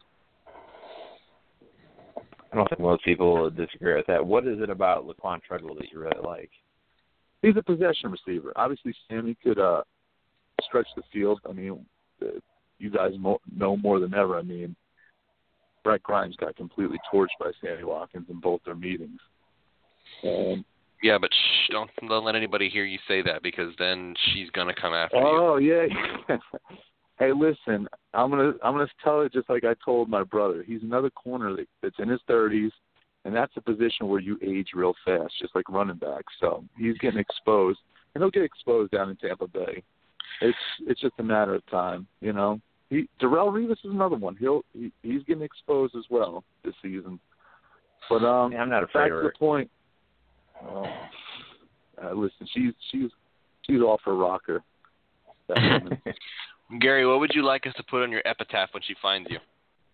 [SPEAKER 7] I don't think most people would disagree with that. What is it about Laquan Treadwell that you really like?
[SPEAKER 5] He's a possession receiver. Obviously, Sammy could stretch the field. I mean, you guys know more than ever. I mean, Brett Grimes got completely torched by Sammy Watkins in both their meetings.
[SPEAKER 4] Yeah, but don't let anybody hear you say that, because then she's gonna come after you.
[SPEAKER 5] Oh yeah. Hey, listen, I'm gonna tell it just like I told my brother. He's another corner that's in his 30s, and that's a position where you age real fast, just like running back. So he's getting exposed, and he'll get exposed down in Tampa Bay. It's just a matter of time, you know. Darrelle Revis is another one. He's getting exposed as well this season. But
[SPEAKER 7] I'm not afraid
[SPEAKER 5] back
[SPEAKER 7] of
[SPEAKER 5] to the point. Listen, she's off her rocker. That woman.
[SPEAKER 4] Gary, what would you like us to put on your epitaph when she finds you?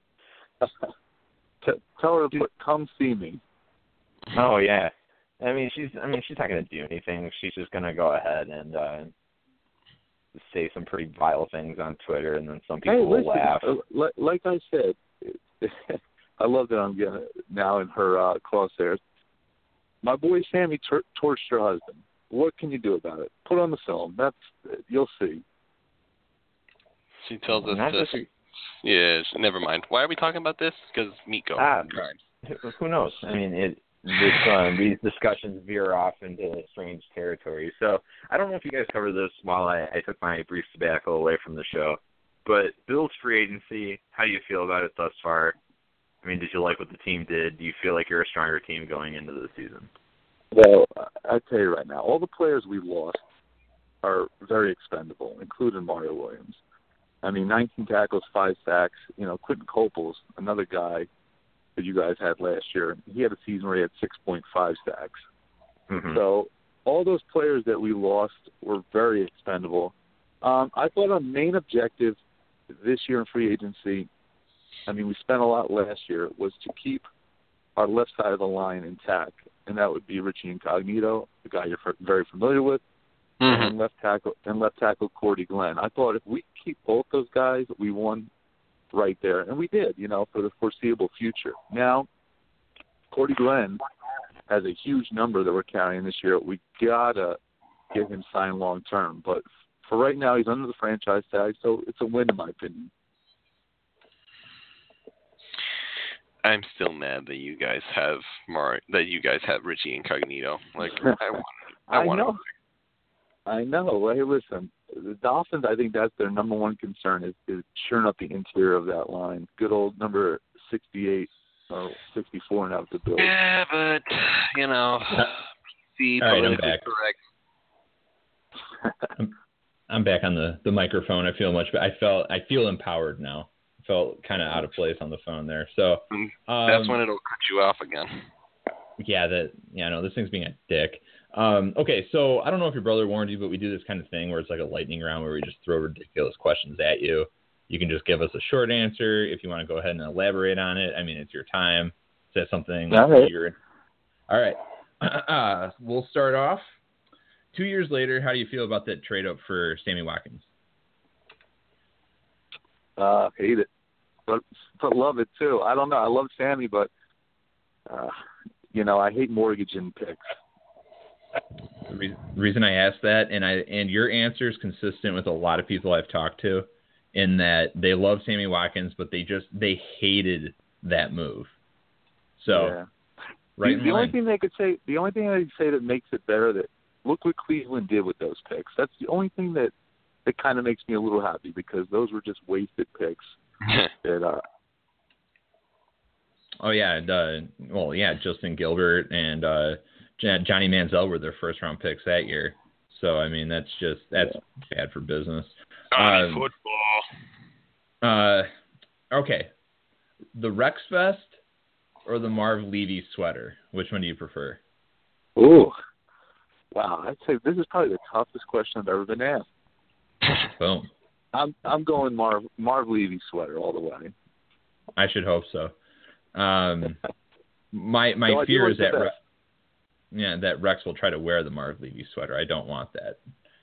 [SPEAKER 5] Tell her to come see me.
[SPEAKER 7] Oh yeah. She's not going to do anything. She's just going to go ahead and say some pretty vile things on Twitter, and then some people will laugh.
[SPEAKER 5] Like I said, I love that I'm getting now in her crosshairs. My boy Sammy torched her husband. What can you do about it? Put on the film. You'll see.
[SPEAKER 4] She tells us this. Yeah, never mind. Why are we talking about this? Because Miko.
[SPEAKER 7] Who knows? I mean, these discussions veer off into strange territory. So I don't know if you guys covered this while I took my brief sabbatical away from the show, but Bills free agency, how do you feel about it thus far? I mean, did you like what the team did? Do you feel like you're a stronger team going into the season?
[SPEAKER 5] Well, I tell you right now, all the players we lost are very expendable, including Mario Williams. I mean, 19 tackles, 5 sacks. You know, Quentin Coples, another guy that you guys had last year, he had a season where he had 6.5 sacks. Mm-hmm. So all those players that we lost were very expendable. I thought our main objective this year in free agency, I mean, we spent a lot last year, was to keep our left side of the line intact, and that would be Richie Incognito, the guy you're very familiar with, and left tackle Cordy Glenn. I thought if we keep both those guys, we won right there, and we did, you know, for the foreseeable future. Now, Cordy Glenn has a huge number that we're carrying this year. We gotta get him signed long term, but for right now, he's under the franchise tag, so it's a win in my opinion.
[SPEAKER 4] I'm still mad that you guys have Richie Incognito. Like I want
[SPEAKER 5] I know. Hey, listen, the Dolphins, I think that's their number one concern is shoring up the interior of that line. Good old number 68 or 64 now with the Bills.
[SPEAKER 4] Yeah, but, you know, see,
[SPEAKER 3] all right, I'm
[SPEAKER 4] back.
[SPEAKER 3] Correct. I'm back on the microphone. I feel much better. I feel empowered now. I felt kind of out of place on the phone there. So
[SPEAKER 4] that's when it'll cut you off again.
[SPEAKER 3] No, this thing's being a dick. Okay, so I don't know if your brother warned you, but we do this kind of thing where it's like a lightning round where we just throw ridiculous questions at you. You can just give us a short answer. If you want to go ahead and elaborate on it, I mean, it's your time. Say something.
[SPEAKER 5] All right.
[SPEAKER 3] All right. We'll start off. 2 years later, how do you feel about that trade up for Sammy Watkins?
[SPEAKER 5] Hate it, but love it too. I don't know. I love Sammy, but I hate mortgaging picks.
[SPEAKER 3] The reason I asked that, and your answer is consistent with a lot of people I've talked to, in that they love Sammy Watkins, but they hated that move. So,
[SPEAKER 5] yeah.
[SPEAKER 3] right.
[SPEAKER 5] The only thing they could say that makes it better, that look what Cleveland did with those picks. That's the only thing that kind of makes me a little happy, because those were just wasted picks.
[SPEAKER 3] Oh yeah, Justin Gilbert and Johnny Manziel were their first round picks that year. So I mean, that's bad for business.
[SPEAKER 4] Football.
[SPEAKER 3] Okay, the Rex Vest or the Marv Levy sweater? Which one do you prefer?
[SPEAKER 5] Ooh, wow! I'd say this is probably the toughest question I've ever been asked.
[SPEAKER 3] Boom.
[SPEAKER 5] I'm going Marv Levy sweater all the way.
[SPEAKER 3] I should hope so. My
[SPEAKER 5] So
[SPEAKER 3] fear is that Rex will try to wear the Marv Levy sweater. I don't want that.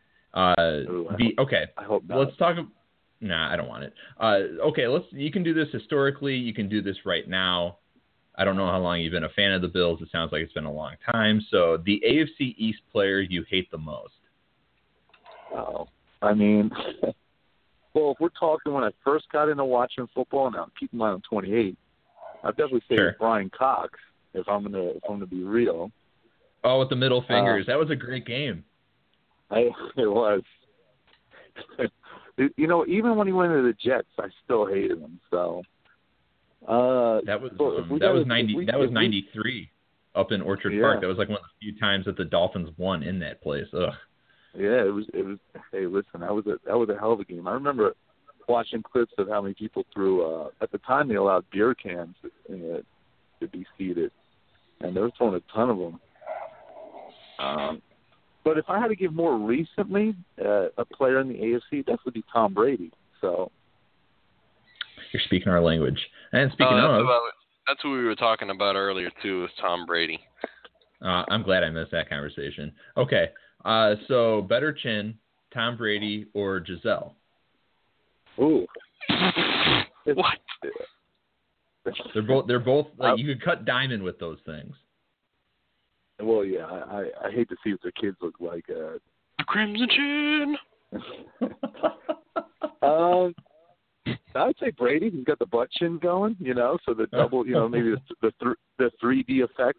[SPEAKER 3] Okay.
[SPEAKER 5] I hope not.
[SPEAKER 3] Let's talk. Nah, I don't want it. Okay, you can do this historically. You can do this right now. I don't know how long you've been a fan of the Bills. It sounds like it's been a long time. So the AFC East player you hate the most.
[SPEAKER 5] Oh, I mean, well, if we're talking when I first got into watching football, now keep in mind I'm 28. I'd definitely say Brian Cox, if I'm gonna be real.
[SPEAKER 3] Oh, with the middle fingers. That was a great game.
[SPEAKER 5] It was. Even when he went to the Jets, I still hated him. So
[SPEAKER 3] that was 93 up in Orchard Park. That was like one of the few times that the Dolphins won in that place. Ugh.
[SPEAKER 5] Yeah, it was. Hey, listen, that was a hell of a game. I remember watching clips of how many people threw. At the time, they allowed beer cans to be seated, and they were throwing a ton of them. But if I had to give more recently, a player in the AFC, that would be Tom Brady. So
[SPEAKER 3] you're speaking our language. And speaking
[SPEAKER 4] that's who we were talking about earlier too, was Tom Brady.
[SPEAKER 3] I'm glad I missed that conversation. Okay, so better chin, Tom Brady or Giselle?
[SPEAKER 5] Ooh.
[SPEAKER 4] What?
[SPEAKER 3] They're both like you could cut diamond with those things.
[SPEAKER 5] Well, yeah, I hate to see what their kids look like.
[SPEAKER 4] The Crimson Chin.
[SPEAKER 5] I would say Brady. He's got the butt chin going, so the double, maybe the 3D effect,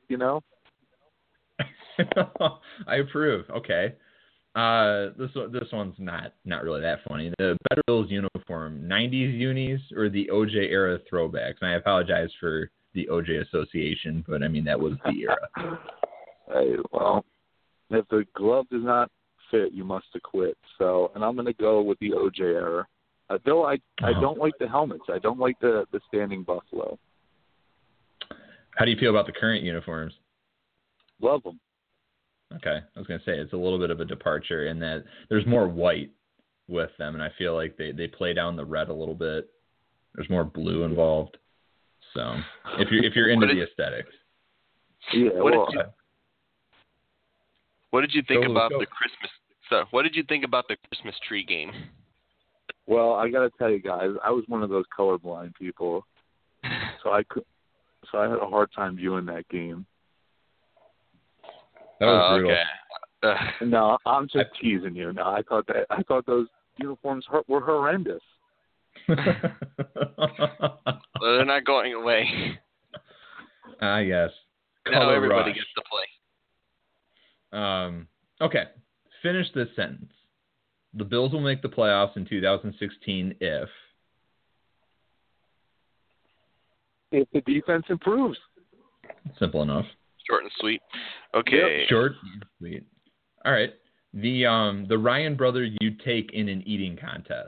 [SPEAKER 3] I approve. Okay. This one's not really that funny. The Better Bills uniform, 90s unis or the OJ era throwbacks? And I apologize for the OJ association, but I mean that was the era.
[SPEAKER 5] Hey, well, if the glove does not fit, you must acquit. So, and I'm going to go with the OJ era. Though I don't like the helmets. I don't like the standing buffalo.
[SPEAKER 3] How do you feel about the current uniforms?
[SPEAKER 5] Love them.
[SPEAKER 3] Okay, I was going to say it's a little bit of a departure in that there's more white with them, and I feel like they play down the red a little bit. There's more blue involved. So, if you're into the aesthetics.
[SPEAKER 5] Yeah.
[SPEAKER 4] What did you think about the Christmas? So, what did you think about the Christmas tree game?
[SPEAKER 5] Well, I got to tell you guys, I was one of those colorblind people, so I had a hard time viewing that game.
[SPEAKER 3] That was brutal.
[SPEAKER 4] Okay.
[SPEAKER 5] No, I'm just teasing you. No, I thought those uniforms were horrendous.
[SPEAKER 4] They're not going away.
[SPEAKER 3] Yes.
[SPEAKER 4] Now everybody gets to play.
[SPEAKER 3] Okay. Finish this sentence. The Bills will make the playoffs in 2016 if
[SPEAKER 5] the defense improves.
[SPEAKER 3] Simple enough.
[SPEAKER 4] Short and sweet. Okay.
[SPEAKER 3] Yep. Short and sweet. All right. The Ryan brother you take in an eating contest.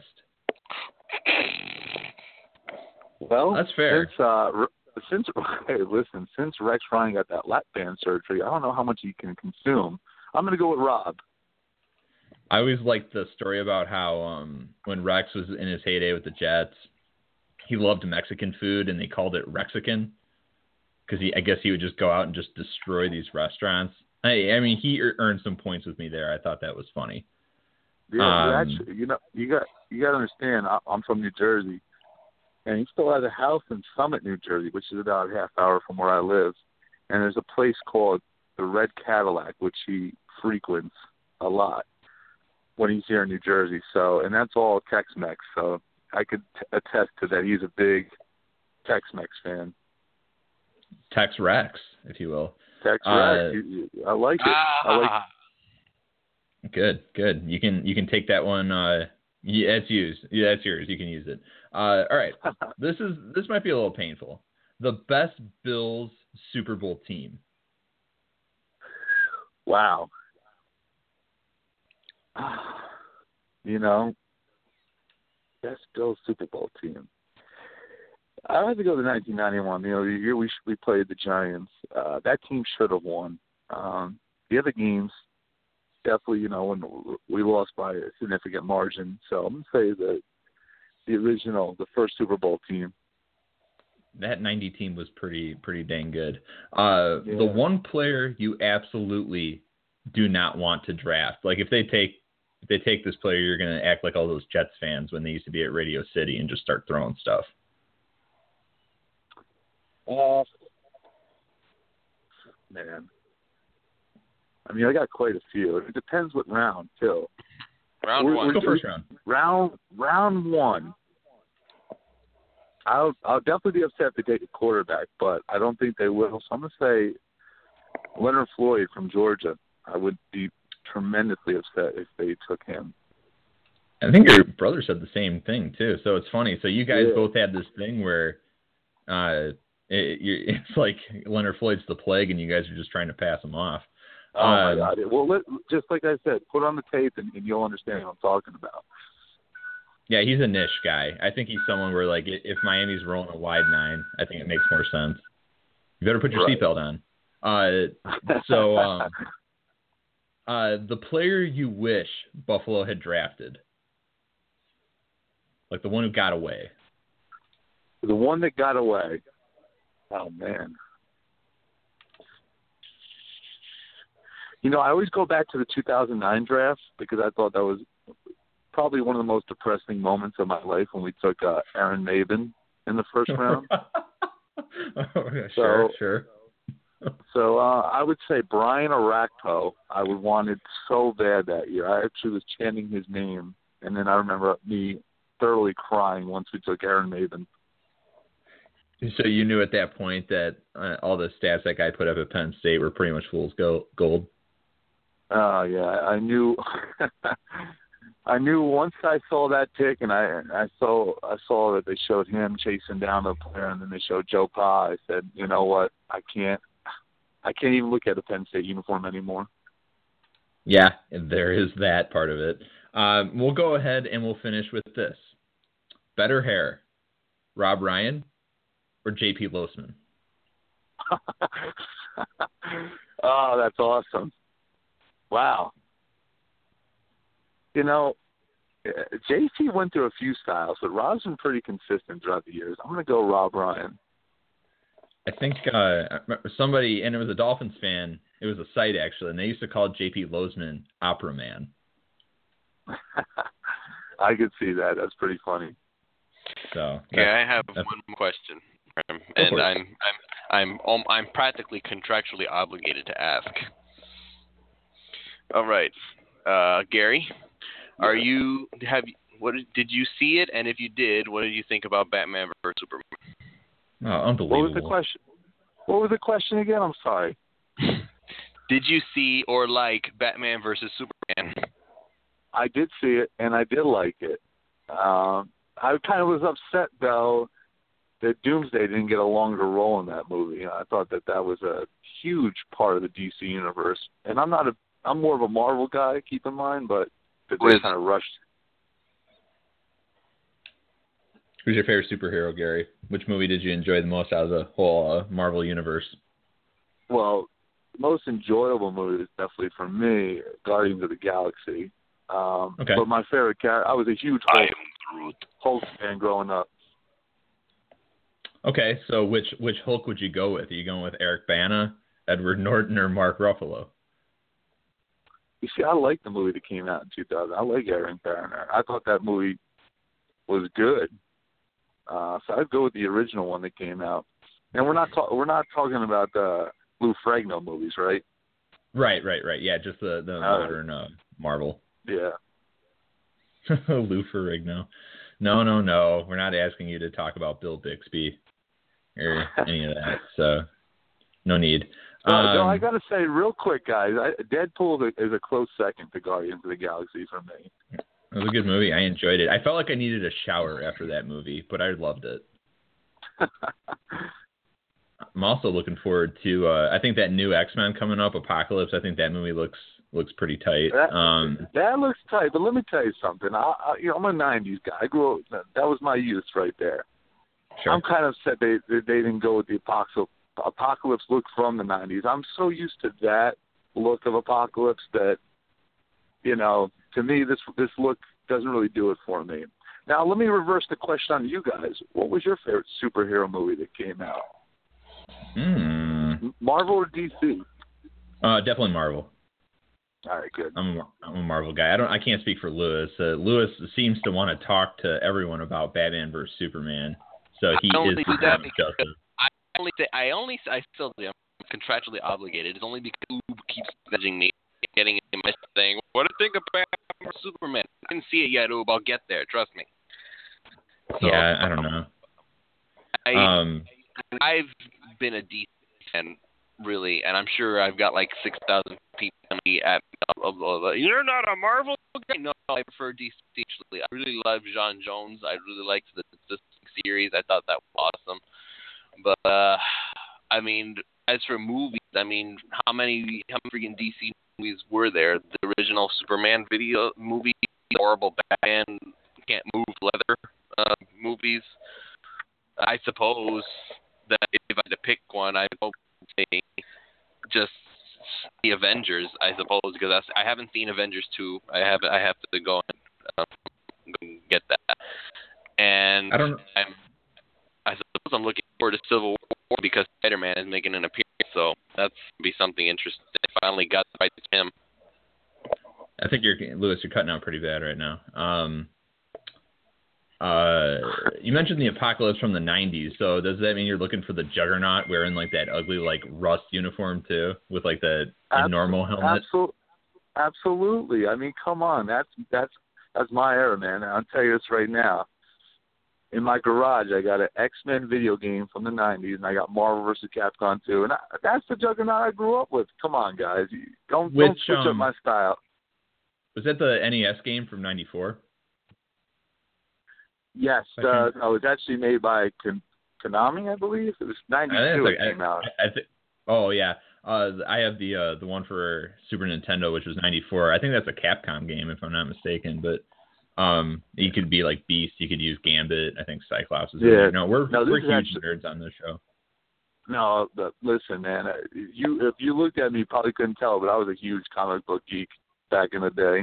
[SPEAKER 5] Well,
[SPEAKER 3] that's fair.
[SPEAKER 5] Since Rex Ryan got that lap band surgery, I don't know how much he can consume. I'm going to go with Rob.
[SPEAKER 3] I always liked the story about how when Rex was in his heyday with the Jets, he loved Mexican food and they called it Rexican because I guess he would just go out and just destroy these restaurants. I mean, he earned some points with me there. I thought that was funny.
[SPEAKER 5] Yeah, actually, you got to understand. I'm from New Jersey. and he still has a house in Summit, New Jersey, which is about a half hour from where I live. And there's a place called the Red Cadillac, which he frequents a lot when he's here in New Jersey. So, and that's all Tex-Mex. So I could attest to that. He's a big Tex-Mex fan.
[SPEAKER 3] Tex-Rex, if you will.
[SPEAKER 5] Tex-Rex. I like it.
[SPEAKER 3] Good. You can take that one. Yeah, it's used. Yeah, it's yours. You can use it. All right. This might be a little painful. The best Bills Super Bowl team.
[SPEAKER 5] Wow. Best Bills Super Bowl team. I have to go to 1991. The year we played the Giants. That team should have won. The other games, definitely, when we lost by a significant margin. So I'm going to say the first Super Bowl team.
[SPEAKER 3] That 90 team was pretty dang good. The one player you absolutely do not want to draft, like if they take this player, you're going to act like all those Jets fans when they used to be at Radio City and just start throwing stuff.
[SPEAKER 5] Man. I mean, I got quite a few. It depends what round, too.
[SPEAKER 4] Round one.
[SPEAKER 3] Go first round.
[SPEAKER 5] Round one. I'll definitely be upset if they take a quarterback, but I don't think they will. So I'm going to say Leonard Floyd from Georgia. I would be tremendously upset if they took him.
[SPEAKER 3] I think your brother said the same thing, too. So it's funny. So you guys both had this thing where it's like Leonard Floyd's the plague, and you guys are just trying to pass him off.
[SPEAKER 5] Oh, my God. Well, just like I said, put on the tape, and you'll understand what I'm talking about.
[SPEAKER 3] Yeah, he's a niche guy. I think he's someone where, like, if Miami's rolling a wide 9, I think it makes more sense. You better put your seatbelt on. The player you wish Buffalo had drafted, like the one who got away.
[SPEAKER 5] The one that got away. Oh, man. I always go back to the 2009 draft because I thought that was probably one of the most depressing moments of my life when we took Aaron Maben in the first round.
[SPEAKER 3] Sure.
[SPEAKER 5] So I would say Brian Orakpo. I wanted so bad that year. I actually was chanting his name, and then I remember me thoroughly crying once we took Aaron Maben.
[SPEAKER 3] So you knew at that point that all the stats that guy put up at Penn State were pretty much fool's gold.
[SPEAKER 5] Yeah, I knew. I knew once I saw that pick, and I saw that they showed him chasing down the player, and then they showed Joe Pa. I said, you know what? I can't even look at a Penn State uniform anymore.
[SPEAKER 3] Yeah, there is that part of it. We'll go ahead and we'll finish with this: better hair, Rob Ryan or J.P. Losman?
[SPEAKER 5] Oh, that's awesome! Wow. JT went through a few styles, but Rob's been pretty consistent throughout the years. I'm going to go Rob Ryan.
[SPEAKER 3] I think somebody, and it was a Dolphins fan, it was a site actually, and they used to call J.P. Losman Opera Man.
[SPEAKER 5] I could see that. That's pretty funny.
[SPEAKER 3] So
[SPEAKER 4] I have one more question, and I'm practically contractually obligated to ask. All right, Gary. Did you see it? And if you did, what did you think about Batman vs Superman?
[SPEAKER 3] Oh, unbelievable.
[SPEAKER 5] What was the question? What was the question again? I'm sorry.
[SPEAKER 4] Did you see or like Batman vs Superman?
[SPEAKER 5] I did see it, and I did like it. I kind of was upset, though, that Doomsday didn't get a longer role in that movie. I thought that was a huge part of the DC universe. And I'm more of a Marvel guy, keep in mind, but they kind of rushed.
[SPEAKER 3] Who's your favorite superhero, Gary? Which movie did you enjoy the most out of the whole Marvel universe?
[SPEAKER 5] Well, the most enjoyable movie is definitely for me Guardians of the Galaxy.
[SPEAKER 3] Okay.
[SPEAKER 5] But my favorite character, I was a huge Hulk fan growing up.
[SPEAKER 3] Okay, so which Hulk would you go with? Are you going with Eric Bana, Edward Norton, or Mark Ruffalo?
[SPEAKER 5] You see, I like the movie that came out in 2000. I like Eric Bana. I thought that movie was good. So I'd go with the original one that came out. And we're not talking about Lou Ferrigno movies, right?
[SPEAKER 3] Right. Yeah, just the modern Marvel.
[SPEAKER 5] Yeah.
[SPEAKER 3] Lou Ferrigno. No. We're not asking you to talk about Bill Bixby or any of that. So no need.
[SPEAKER 5] No, I got to say real quick, guys, Deadpool is a close second to Guardians of the Galaxy for me.
[SPEAKER 3] It was a good movie. I enjoyed it. I felt like I needed a shower after that movie, but I loved it. I'm also looking forward to I think that new X-Men coming up, Apocalypse. I think that movie looks pretty tight.
[SPEAKER 5] That looks tight, but let me tell you something. I'm a '90s guy. I grew up. That was my youth right there.
[SPEAKER 3] Sure.
[SPEAKER 5] I'm kind of upset they didn't go with the Apocalypse look from the '90s. I'm so used to that look of Apocalypse that, to me this look doesn't really do it for me. Now let me reverse the question on you guys. What was your favorite superhero movie that came out? Marvel or DC?
[SPEAKER 3] Definitely Marvel.
[SPEAKER 5] All right, good.
[SPEAKER 3] I'm a Marvel guy. I can't speak for Lewis. Lewis seems to want to talk to everyone about Batman versus Superman. So he is the man of justice.
[SPEAKER 4] I still am contractually obligated. It's only because Oob keeps messaging me, getting in my thing. What do you think of Batman versus Superman? I didn't see it yet, Oob. I'll get there. Trust me. So,
[SPEAKER 3] yeah, I don't know.
[SPEAKER 4] I've been a DC fan, really, and I'm sure I've got like 6,000 people at me. You're not a Marvel guy? No, I prefer DC, actually. I really love John Jones. I really liked the series. I thought that was awesome. But, I mean, as for movies, I mean, how many freaking DC movies were there? The original Superman video movie, horrible Batman, can't move leather movies. I suppose that if I had to pick one, I'd hope to say just the Avengers, I suppose, because I haven't seen Avengers 2. I have to go and get that. And I suppose I'm looking forward to Civil War because Spider-Man is making an appearance, so that's going to be something interesting. I finally got to fight him.
[SPEAKER 3] I think Lewis, you're cutting out pretty bad right now. You mentioned the Apocalypse from the 90s, so does that mean you're looking for the Juggernaut wearing like that ugly like rust uniform too, with like the normal helmet?
[SPEAKER 5] Absolutely. I mean, come on, that's my era, man. I'll tell you this right now. In my garage, I got an X-Men video game from the 90s, and I got Marvel vs. Capcom 2, and that's the Juggernaut I grew up with. Come on, guys. Don't switch up my style.
[SPEAKER 3] Was that the NES game from 94?
[SPEAKER 5] Yes. No, it was actually made by Konami, I believe. It was 92 it came out.
[SPEAKER 3] Oh, yeah. I have the one for Super Nintendo, which was 94. I think that's a Capcom game, if I'm not mistaken, but... you could be like Beast. You could use Gambit. I think Cyclops is in there. No, we're huge nerds on this show.
[SPEAKER 5] No, but listen, man. If you looked at me, you probably couldn't tell, but I was a huge comic book geek back in the day.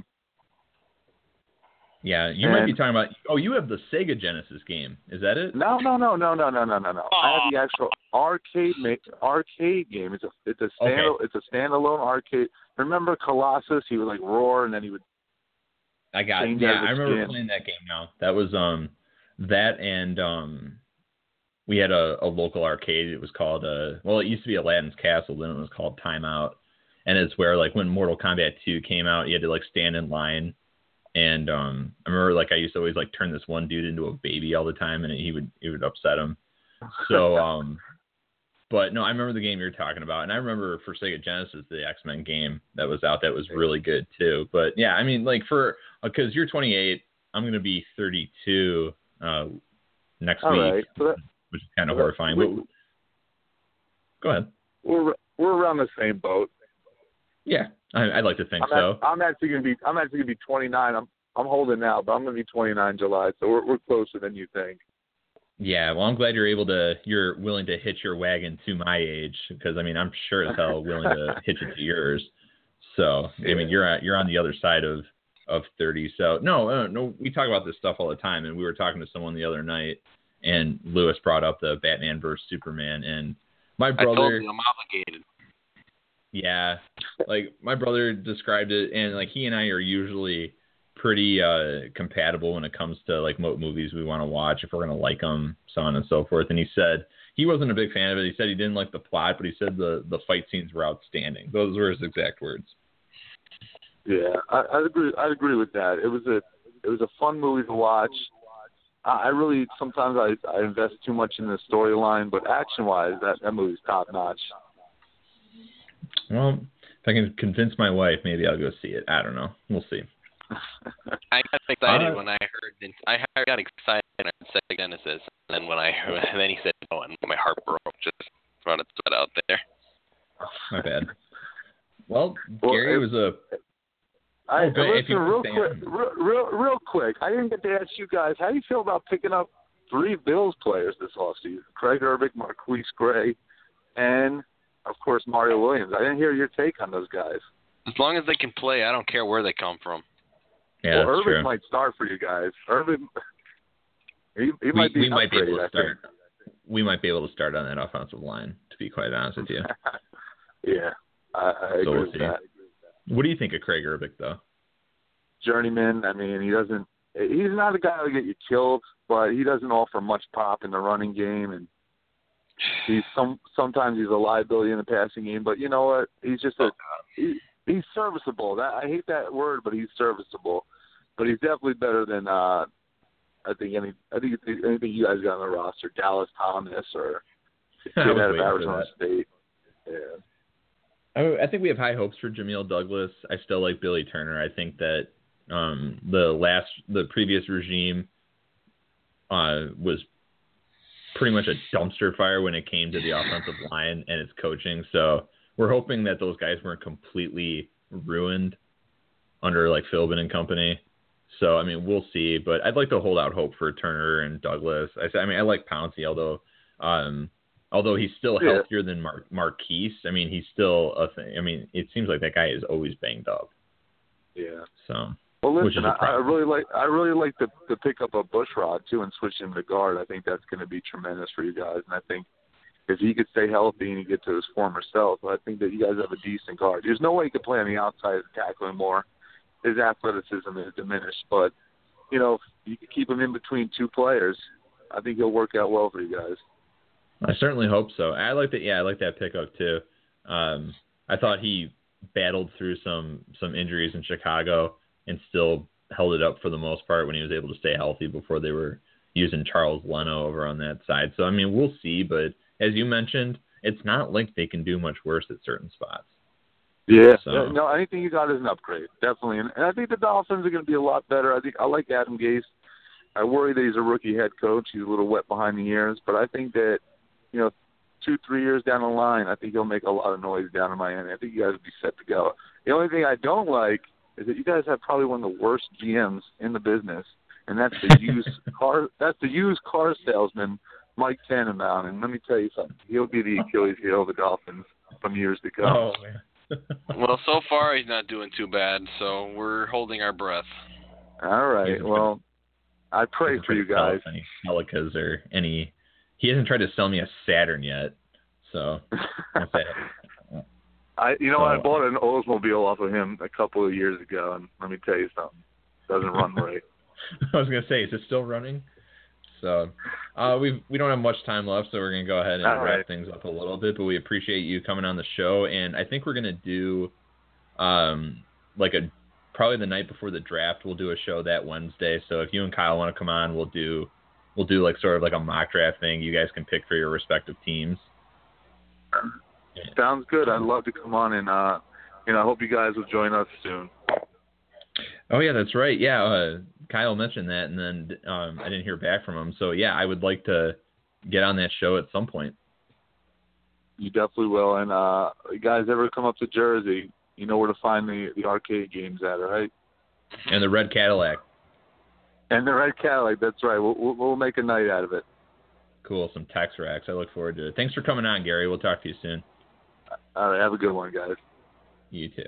[SPEAKER 3] Yeah, you might be talking about. Oh, you have the Sega Genesis game. Is that it?
[SPEAKER 5] No. I have the actual arcade game. It's a standalone arcade. Remember Colossus? He would like roar, and then he would.
[SPEAKER 3] I remember playing that game now. That was that and we had a local arcade. It was called it used to be Aladdin's Castle, then it was called Time Out. And it's where like when Mortal Kombat 2 came out, you had to like stand in line. And I remember like I used to always like turn this one dude into a baby all the time, and he would upset him. So but no, I remember the game you're talking about, and I remember for Sega Genesis the X-Men game that was out that was really good too. But yeah, I mean like because you're 28, I'm gonna be 32 next week,
[SPEAKER 5] right.
[SPEAKER 3] Which is kind of horrifying. Go ahead.
[SPEAKER 5] We're around the same boat.
[SPEAKER 3] Yeah, I'd like to think so.
[SPEAKER 5] I'm actually gonna be 29. I'm holding out, but I'm gonna be 29 July, so we're closer than you think.
[SPEAKER 3] Yeah, well, I'm glad you're willing to hitch your wagon to my age, because I mean I'm sure as hell willing to hitch it to yours. So I mean you're on the other side of 30. So no, we talk about this stuff all the time, and we were talking to someone the other night, and Lewis brought up the Batman versus Superman, and my brother.
[SPEAKER 4] I told you I'm obligated.
[SPEAKER 3] Yeah, like my brother described it, and like he and I are usually pretty compatible when it comes to like what movies we want to watch, if we're going to like them, so on and so forth. And he said he wasn't a big fan of it. He said he didn't like the plot, but he said the fight scenes were outstanding. Those were his exact words.
[SPEAKER 5] Yeah, I'd agree with that. It was a fun movie to watch. I really sometimes I invest too much in the storyline, but action wise, that movie's top notch.
[SPEAKER 3] Well, if I can convince my wife, maybe I'll go see it. I don't know. We'll see.
[SPEAKER 4] I got excited when I got excited when I said Genesis, and then and then he said no, and my heart broke. Just throwing it out there.
[SPEAKER 3] My bad. Well, Gary was a.
[SPEAKER 5] Listen, real quick. I didn't get to ask you guys, how do you feel about picking up 3 Bills players this offseason? Craig Urbick, Marquise Gray, and, of course, Mario Williams. I didn't hear your take on those guys.
[SPEAKER 4] As long as they can play, I don't care where they come from.
[SPEAKER 3] Yeah,
[SPEAKER 5] well,
[SPEAKER 3] that's
[SPEAKER 5] Urbick
[SPEAKER 3] true.
[SPEAKER 5] might start for you guys. Urbick, he might be
[SPEAKER 3] able
[SPEAKER 5] upgraded,
[SPEAKER 3] to start. We might be able to start on that offensive line, to be quite honest with you.
[SPEAKER 5] Yeah, I agree with that.
[SPEAKER 3] What do you think of Craig Urbick, though?
[SPEAKER 5] Journeyman. I mean, he's not a guy that'll get you killed, but he doesn't offer much pop in the running game, and sometimes he's a liability in the passing game. But you know what? He's just he's serviceable. I hate that word, but he's serviceable. But he's definitely better than I think anything you guys got on the roster, Dallas Thomas or the kid out of Arizona State. Yeah.
[SPEAKER 3] I think we have high hopes for Jamil Douglas. I still like Billy Turner. I think that the previous regime was pretty much a dumpster fire when it came to the offensive line and its coaching. So we're hoping that those guys weren't completely ruined under like Philbin and company. So, I mean, we'll see, but I'd like to hold out hope for Turner and Douglas. I like Pouncey, although he's still healthier than Marquise. I mean, he's still a thing. I mean, it seems like that guy is always banged up.
[SPEAKER 5] Yeah.
[SPEAKER 3] So.
[SPEAKER 5] Well, listen, I really like to pick up a Bushrod too and switch him to guard. I think that's going to be tremendous for you guys, and I think if he could stay healthy and he get to his former self, I think that you guys have a decent guard. There's no way he could play on the outside of the tackle anymore. His athleticism is diminished, but you know, if you can keep him in between 2 players, I think he'll work out well for you guys.
[SPEAKER 3] I certainly hope so. I like that. Yeah, I like that pickup too. I thought he battled through some injuries in Chicago and still held it up for the most part when he was able to stay healthy before they were using Charles Leno over on that side. So, I mean, we'll see. But as you mentioned, it's not like they can do much worse at certain spots.
[SPEAKER 5] Yeah.
[SPEAKER 3] So.
[SPEAKER 5] No, anything you got is an upgrade, definitely. And I think the Dolphins are going to be a lot better. I like Adam Gase. I worry that he's a rookie head coach. He's a little wet behind the ears. But I think that, 2-3 years down the line, I think he'll make a lot of noise down in Miami. I think you guys will be set to go. The only thing I don't like is that you guys have probably one of the worst GMs in the business, and that's the used car salesman, Mike Tannenbaum. And let me tell you something, he'll be the Achilles heel of the Dolphins from years to come.
[SPEAKER 3] Oh man.
[SPEAKER 4] Well, so far he's not doing too bad, so we're holding our breath.
[SPEAKER 5] All right. Well, I pray for you guys.
[SPEAKER 3] Any Pelicans or any. He hasn't tried to sell me a Saturn yet, so.
[SPEAKER 5] I bought an Oldsmobile off of him a couple of years ago, and let me tell you something, it doesn't run right.
[SPEAKER 3] I was gonna say, is it still running? So, we don't have much time left, so we're gonna go ahead and wrap things up a little bit. But we appreciate you coming on the show, and I think we're gonna do, probably the night before the draft, we'll do a show that Wednesday. So if you and Kyle want to come on, we'll do like sort of like a mock draft thing. You guys can pick for your respective teams.
[SPEAKER 5] Sounds good. I'd love to come on, and I hope you guys will join us soon.
[SPEAKER 3] Oh yeah, that's right. Yeah, Kyle mentioned that, and then I didn't hear back from him. So yeah, I would like to get on that show at some point.
[SPEAKER 5] You definitely will. And you guys ever come up to Jersey, you know where to find the arcade games at, all right?
[SPEAKER 3] And the red Cadillac.
[SPEAKER 5] And the red Cadillac, that's right. We'll make a night out of it.
[SPEAKER 3] Cool, some tax racks. I look forward to it. Thanks for coming on, Gary. We'll talk to you soon.
[SPEAKER 5] All right, have a good one, guys.
[SPEAKER 3] You too.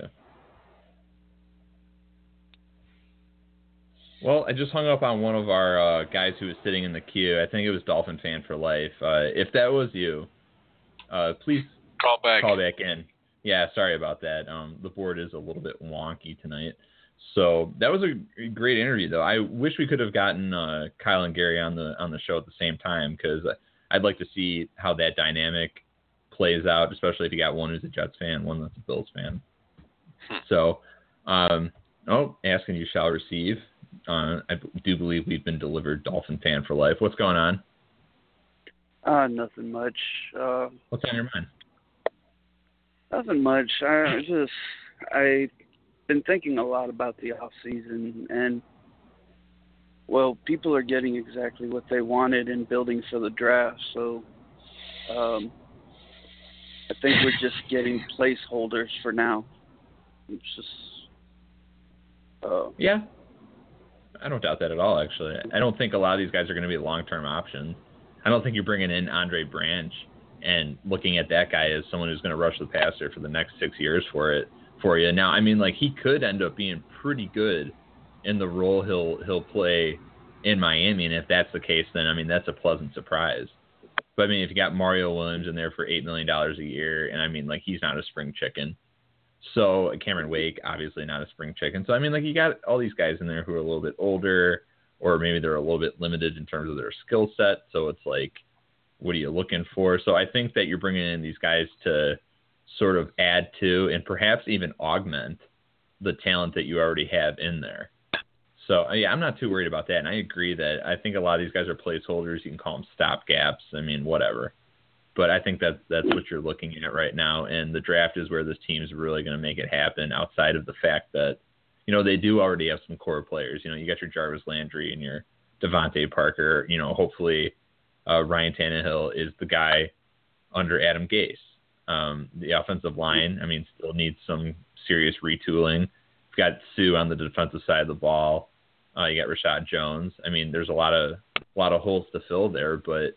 [SPEAKER 3] Well, I just hung up on one of our guys who was sitting in the queue. I think it was Dolphin Fan for Life. If that was you, please
[SPEAKER 4] call back
[SPEAKER 3] in. Yeah, sorry about that. The board is a little bit wonky tonight. So that was a great interview, though. I wish we could have gotten Kyle and Gary on the show at the same time, because I'd like to see how that dynamic plays out, especially if you got one who's a Jets fan, one that's a Bills fan. So, asking you shall receive. I do believe we've been delivered Dolphin fan for life. What's going on?
[SPEAKER 8] Nothing much.
[SPEAKER 3] What's on your mind?
[SPEAKER 8] Nothing much. I've been thinking a lot about the off season, and well, people are getting exactly what they wanted in building for the draft. So, I think we're just getting placeholders for now. It's just,
[SPEAKER 3] yeah, I don't doubt that at all. Actually, I don't think a lot of these guys are going to be long-term options. I don't think you're bringing in Andre Branch and looking at that guy as someone who's going to rush the passer for the next 6 years for you. Now, I mean, like, he could end up being pretty good in the role he'll play in Miami, and if that's the case, then I mean that's a pleasant surprise. But I mean, if you got Mario Williams in there for $8 million a year, and I mean, like, he's not a spring chicken. So Cameron Wake, obviously not a spring chicken. So I mean, like, you got all these guys in there who are a little bit older, or maybe they're a little bit limited in terms of their skill set. So it's like, what are you looking for? So I think that you're bringing in these guys to sort of add to and perhaps even augment the talent that you already have in there. So, yeah, I'm not too worried about that. And I agree that I think a lot of these guys are placeholders. You can call them stopgaps. I mean, whatever. But I think that's what you're looking at right now. And the draft is where this team is really going to make it happen, outside of the fact that, you know, they do already have some core players. You know, you got your Jarvis Landry and your Devontae Parker. You know, hopefully Ryan Tannehill is the guy under Adam Gase. The offensive line, I mean, still needs some serious retooling. You've got Sue on the defensive side of the ball. You got Rashad Jones. I mean, there's a lot of holes to fill there, but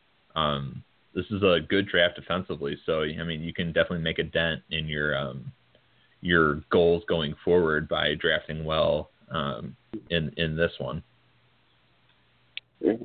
[SPEAKER 3] this is a good draft defensively. So, I mean, you can definitely make a dent in your goals going forward by drafting well in this one.
[SPEAKER 8] Yeah.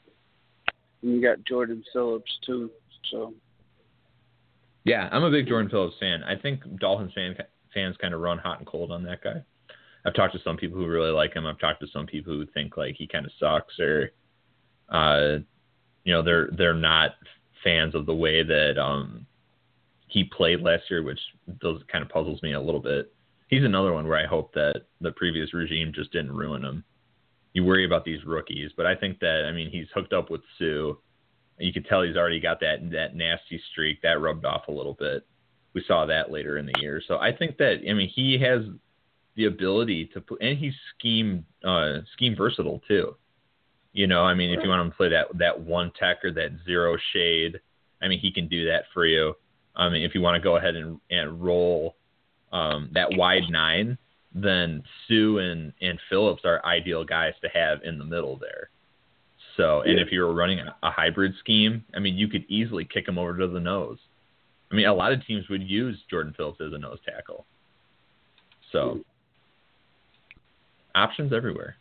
[SPEAKER 8] And you got Jordan Phillips too. So.
[SPEAKER 3] Yeah, I'm a big Jordan Phillips fan. I think Dolphins fans kind of run hot and cold on that guy. I've talked to some people who really like him. I've talked to some people who think like he kind of sucks, or you know, they're not fans of the way that he played last year, which does kind of puzzles me a little bit. He's another one where I hope that the previous regime just didn't ruin him. You worry about these rookies, but I think that, I mean, he's hooked up with Sue. You could tell he's already got that nasty streak that rubbed off a little bit. We saw that later in the year. So I think that, I mean, he has the ability to put, and he's scheme versatile too. You know, I mean, if you want him to play that one tech or that zero shade, I mean, he can do that for you. I mean, if you want to go ahead and roll that wide nine, then Sue and Phillips are ideal guys to have in the middle there. So, and if you were running a hybrid scheme, I mean, you could easily kick him over to the nose. I mean, a lot of teams would use Jordan Phillips as a nose tackle. So, options everywhere.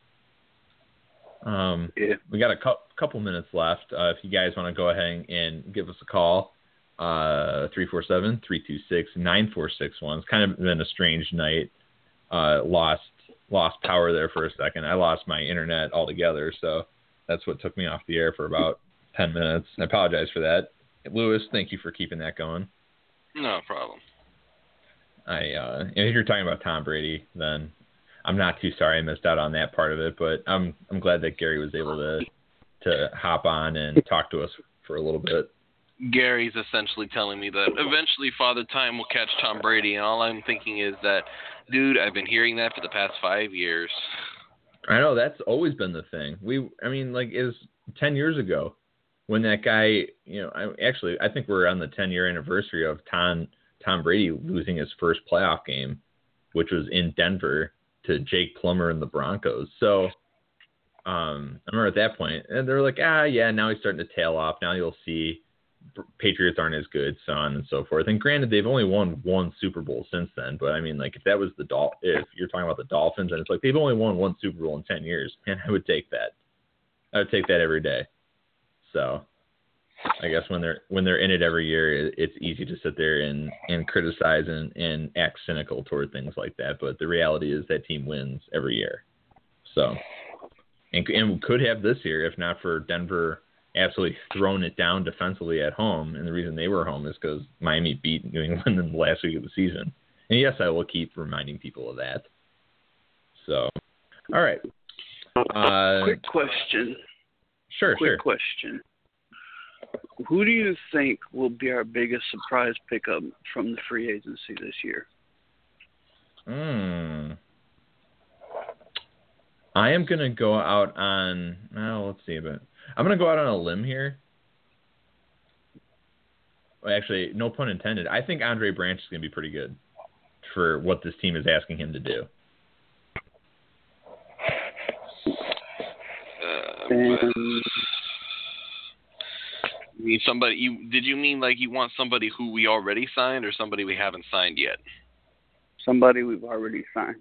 [SPEAKER 3] We got a couple minutes left. If you guys want to go ahead and give us a call, 347-326-9461. It's kind of been a strange night. Lost power there for a second. I lost my internet altogether, so that's what took me off the air for about 10 minutes. I apologize for that. Lewis, thank you for keeping that going.
[SPEAKER 4] No problem.
[SPEAKER 3] If you're talking about Tom Brady, then I'm not too sorry I missed out on that part of it, but I'm glad that Gary was able to hop on and talk to us for a little bit.
[SPEAKER 4] Gary's essentially telling me that eventually Father Time will catch Tom Brady, and all I'm thinking is that, dude, I've been hearing that for the past 5 years.
[SPEAKER 3] I know, that's always been the thing. It was 10 years ago when that guy, you know, I think we're on the 10-year anniversary of Tom Brady losing his first playoff game, which was in Denver to Jake Plummer and the Broncos. So I remember at that point, and they're like, yeah, now he's starting to tail off. Now you'll see Patriots aren't as good, so on and so forth. And granted, they've only won one Super Bowl since then. But I mean, like, if that was if you're talking about the Dolphins, and it's like they've only won one Super Bowl in 10 years, man, I would take that. I would take that every day. So, I guess when they're in it every year, it's easy to sit there and criticize and act cynical toward things like that. But the reality is that team wins every year. So, and could have this year if not for Denver absolutely throwing it down defensively at home. And the reason they were home is because Miami beat New England in the last week of the season. And yes, I will keep reminding people of that. So, all right.
[SPEAKER 8] Quick question.
[SPEAKER 3] Sure.
[SPEAKER 8] Question. Who do you think will be our biggest surprise pickup from the free agency this year?
[SPEAKER 3] I am going to go out on, let's see, but I'm going to go out on a limb here. Well, actually, no pun intended. I think Andre Branch is going to be pretty good for what this team is asking him to do.
[SPEAKER 4] Did you mean like you want somebody who we already signed or somebody we haven't signed yet?
[SPEAKER 8] Somebody we've already signed.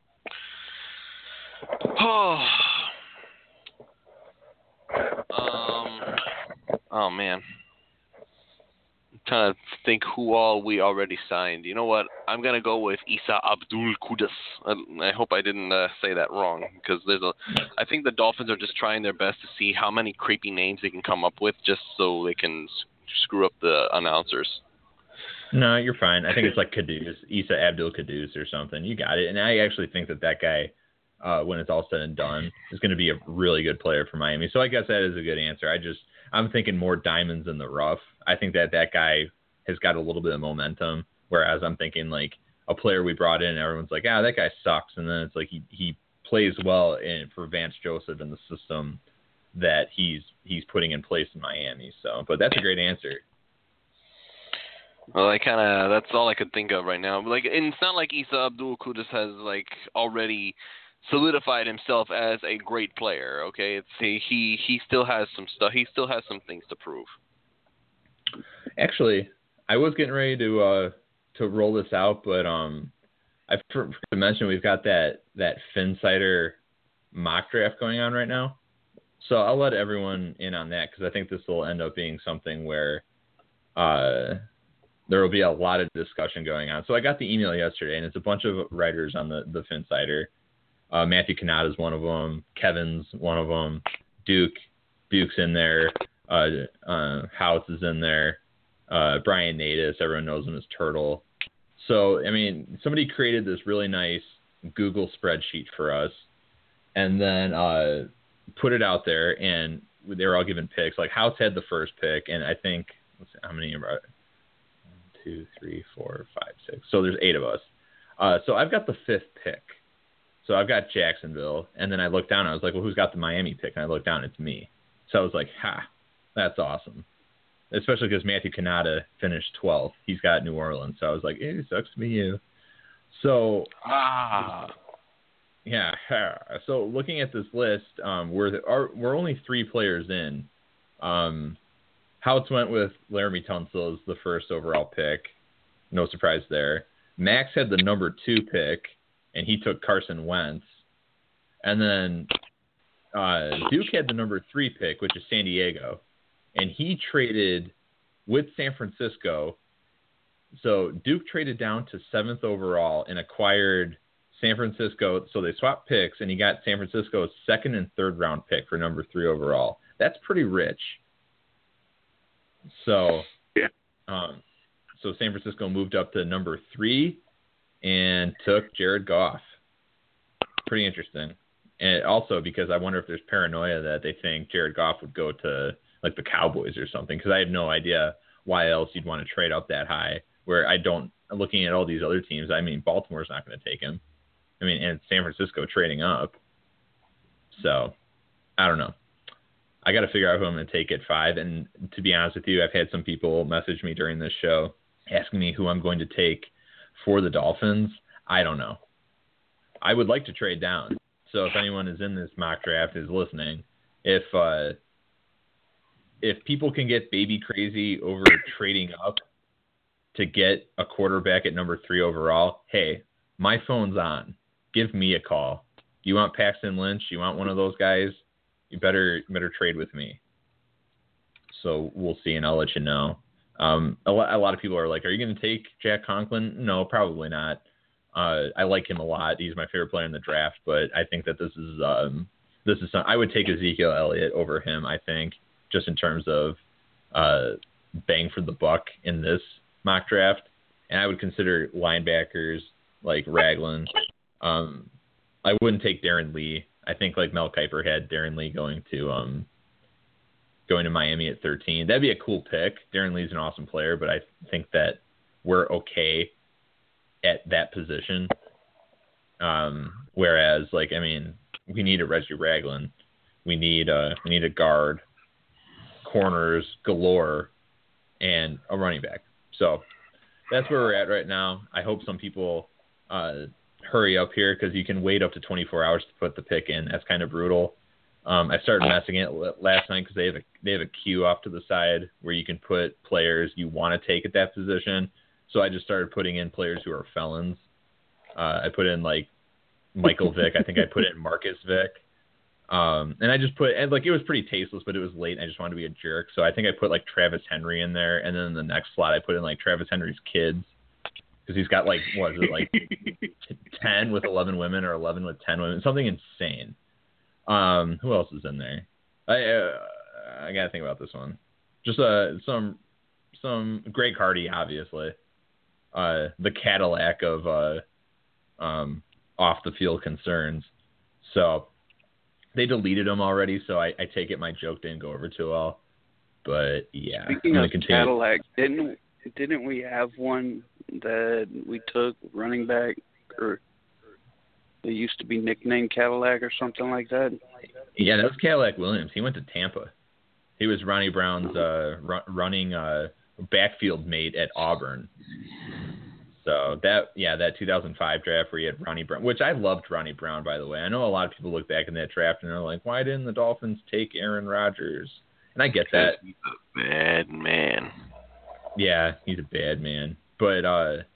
[SPEAKER 4] Oh man. I'm trying to think who all we already signed. You know what? I'm gonna go with Isa Abdul Quddus. I hope I didn't say that wrong because I think the Dolphins are just trying their best to see how many creepy names they can come up with just so they can screw up the announcers.
[SPEAKER 3] No, you're fine. I think it's like Quddus, Isa Abdul Quddus or something. You got it. And I actually think that guy, when it's all said and done, is going to be a really good player for Miami. So I guess that is a good answer. I'm thinking more diamonds in the rough. I think that guy has got a little bit of momentum, whereas I'm thinking like a player we brought in, everyone's like, that guy sucks. And then it's like he plays well for Vance Joseph in the system that he's putting in place in Miami. So, but that's a great answer.
[SPEAKER 4] Well, that's all I could think of right now. Like, and it's not like Isa Abdul Quddus has like already solidified himself as a great player. Okay, he still has some stuff. He still has some things to prove.
[SPEAKER 3] Actually, I was getting ready to roll this out, but I forgot to mention we've got that Finsider mock draft going on right now. So I'll let everyone in on that because I think this will end up being something where there will be a lot of discussion going on. So I got the email yesterday, and it's a bunch of writers on the Finsider. Matthew Canada is one of them. Kevin's one of them. Buke's in there. House is in there. Brian Natus, everyone knows him as Turtle. So, I mean, somebody created this really nice Google spreadsheet for us and then put it out there, and they were all given picks. Like, House had the first pick, and I think, let's see, how many are 1, 2, 3, 4, 5, 6. So there's 8 of us. So I've got the 5th pick. So I've got Jacksonville, and then I looked down, and I was like, well, who's got the Miami pick? And I looked down, it's me. So I was like, that's awesome. Especially because Matthew Canada finished 12th. He's got New Orleans. So I was like, it sucks to be you. So, yeah. So looking at this list, we're only 3 players in. Houts went with Laramie Tunsil as the first overall pick. No surprise there. Max had the number 2 pick, and he took Carson Wentz. And then Duke had the number 3 pick, which is San Diego. And he traded with San Francisco. So Duke traded down to 7th overall and acquired San Francisco. So they swapped picks, and he got San Francisco's 2nd and 3rd round pick for number 3 overall. That's pretty rich. So,
[SPEAKER 8] yeah.
[SPEAKER 3] So San Francisco moved up to number 3 and took Jared Goff. Pretty interesting. And also because I wonder if there's paranoia that they think Jared Goff would go to like the Cowboys or something, because I have no idea why else you'd want to trade up that high, where looking at all these other teams, I mean, Baltimore's not going to take him. I mean, and San Francisco trading up. So, I don't know. I got to figure out who I'm going to take at 5. And to be honest with you, I've had some people message me during this show asking me who I'm going to take for the Dolphins. I don't know. I would like to trade down. So if anyone is in this mock draft is listening, if people can get baby crazy over trading up to get a quarterback at number 3 overall, hey, my phone's on. Give me a call. You want Paxton Lynch? You want one of those guys? You better trade with me. So we'll see, and I'll let you know. A lot of people are like, are you going to take Jack Conklin? No, probably not. I like him a lot. He's my favorite player in the draft, but I think that this is I would take Ezekiel Elliott over him, I think, just in terms of bang for the buck in this mock draft. And I would consider linebackers like Ragland. I wouldn't take Darren Lee. I think like Mel Kiper had Darren Lee going to Miami at 13. That'd be a cool pick. Darren Lee's an awesome player, but I think that we're okay at that position. Whereas, like, I mean, we need a Reggie Ragland. We need a guard, corners galore, and a running back. So that's where we're at right now. I hope some people hurry up here because you can wait up to 24 hours to put the pick in. That's kind of brutal. I started messing it last night because they have a queue off to the side where you can put players you want to take at that position. So I just started putting in players who are felons. I put in like Michael Vick. I think I put in Marcus Vick. And I just put, and like, it was pretty tasteless, but it was late and I just wanted to be a jerk. So I think I put like Travis Henry in there. And then in the next slot, I put in like Travis Henry's kids. Because he's got like, what is it, like 10 with 11 women or 11 with 10 women, something insane. Who else is in there? I gotta think about this one. Just some Greg Hardy, obviously. The Cadillac of off the field concerns. So they deleted him already. So I take it my joke didn't go over too well. But yeah.
[SPEAKER 8] Speaking of Cadillac, didn't we have one that we took running back, or it used to be nicknamed Cadillac or something like that?
[SPEAKER 3] Yeah, that was Cadillac Williams. He went to Tampa. He was Ronnie Brown's running backfield mate at Auburn. So that 2005 draft where he had Ronnie Brown, which I loved Ronnie Brown, by the way. I know a lot of people look back in that draft and they're like, why didn't the Dolphins take Aaron Rodgers? And I get that.
[SPEAKER 4] He's a bad man.
[SPEAKER 3] Yeah, he's a bad man. But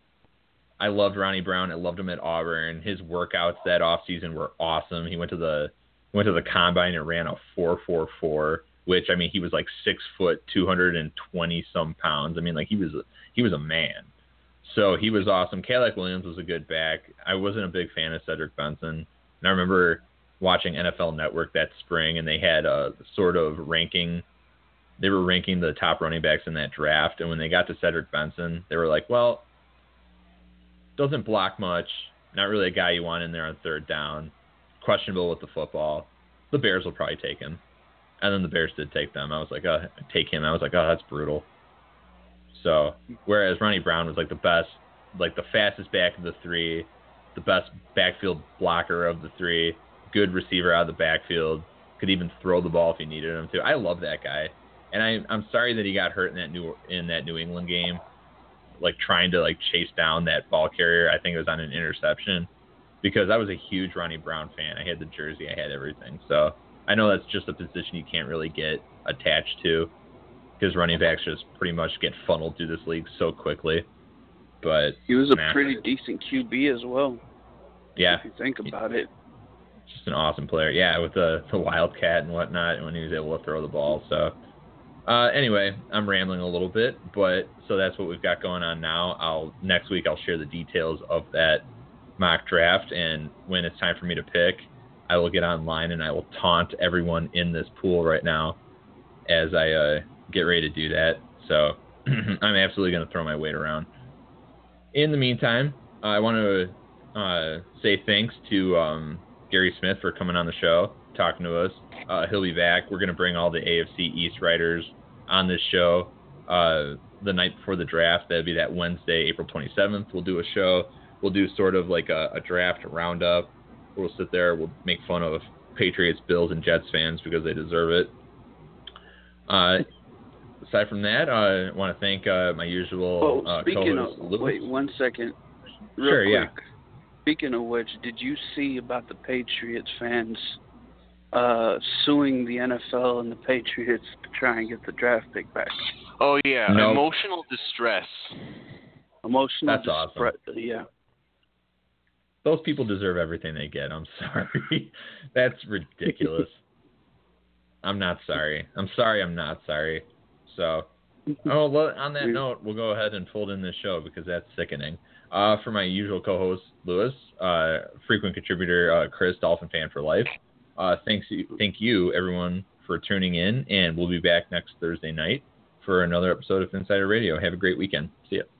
[SPEAKER 3] I loved Ronnie Brown. I loved him at Auburn. His workouts that offseason were awesome. He went to the combine and ran a 4.44, which, I mean, he was like 6 foot, 220 some pounds. I mean, like he was a man. So he was awesome. Cadillac Williams was a good back. I wasn't a big fan of Cedric Benson. And I remember watching NFL Network that spring, and they had a sort of ranking. They were ranking the top running backs in that draft. And when they got to Cedric Benson, they were like, well, doesn't block much. Not really a guy you want in there on third down. Questionable with the football. The Bears will probably take him. And then the Bears did take them. I was like, take him. I was like, oh, that's brutal. So, whereas Ronnie Brown was like the best, like the fastest back of the three, the best backfield blocker of the three, good receiver out of the backfield, could even throw the ball if you needed him to. I love that guy. And I'm sorry that he got hurt in that New England game, like trying to like chase down that ball carrier. I think it was on an interception, because I was a huge Ronnie Brown fan. I had the jersey, I had everything. So I know that's just a position you can't really get attached to, because running backs just pretty much get funneled through this league so quickly. But
[SPEAKER 8] he was a pretty decent QB as well.
[SPEAKER 3] Yeah,
[SPEAKER 8] if you think about it.
[SPEAKER 3] Just an awesome player. Yeah, with the Wildcat and whatnot, when he was able to throw the ball. So. Anyway, I'm rambling a little bit, but so that's what we've got going on now. Next week I'll share the details of that mock draft, and when it's time for me to pick, I will get online and I will taunt everyone in this pool right now as I get ready to do that. So I'm absolutely going to throw my weight around. In the meantime, I want to say thanks to Gary Smith for coming on the show, talking to us. He'll be back. We're going to bring all the AFC East writers on this show the night before the draft. That'll be that Wednesday, April 27th. We'll do a show. We'll do sort of like a draft roundup. We'll sit there. We'll make fun of Patriots, Bills, and Jets fans because they deserve it. Aside from that, I want to thank my usual co-host, Lewis.
[SPEAKER 8] Wait 1 second.
[SPEAKER 3] Sure,
[SPEAKER 8] quick.
[SPEAKER 3] yeah.
[SPEAKER 8] Speaking of which, did you see about the Patriots fans suing the NFL and the Patriots to try and get the draft pick back?
[SPEAKER 4] Oh, yeah.
[SPEAKER 3] No.
[SPEAKER 4] Emotional distress.
[SPEAKER 8] That's
[SPEAKER 3] awesome.
[SPEAKER 8] Yeah.
[SPEAKER 3] Those people deserve everything they get. I'm sorry. That's ridiculous. I'm not sorry. I'm sorry I'm not sorry. So, on that note, we'll go ahead and fold in this show because that's sickening. For my usual co-host, Lewis, frequent contributor, Chris, Dolphin fan for life. Thank you, everyone, for tuning in, and we'll be back next Thursday night for another episode of Insider Radio. Have a great weekend. See ya.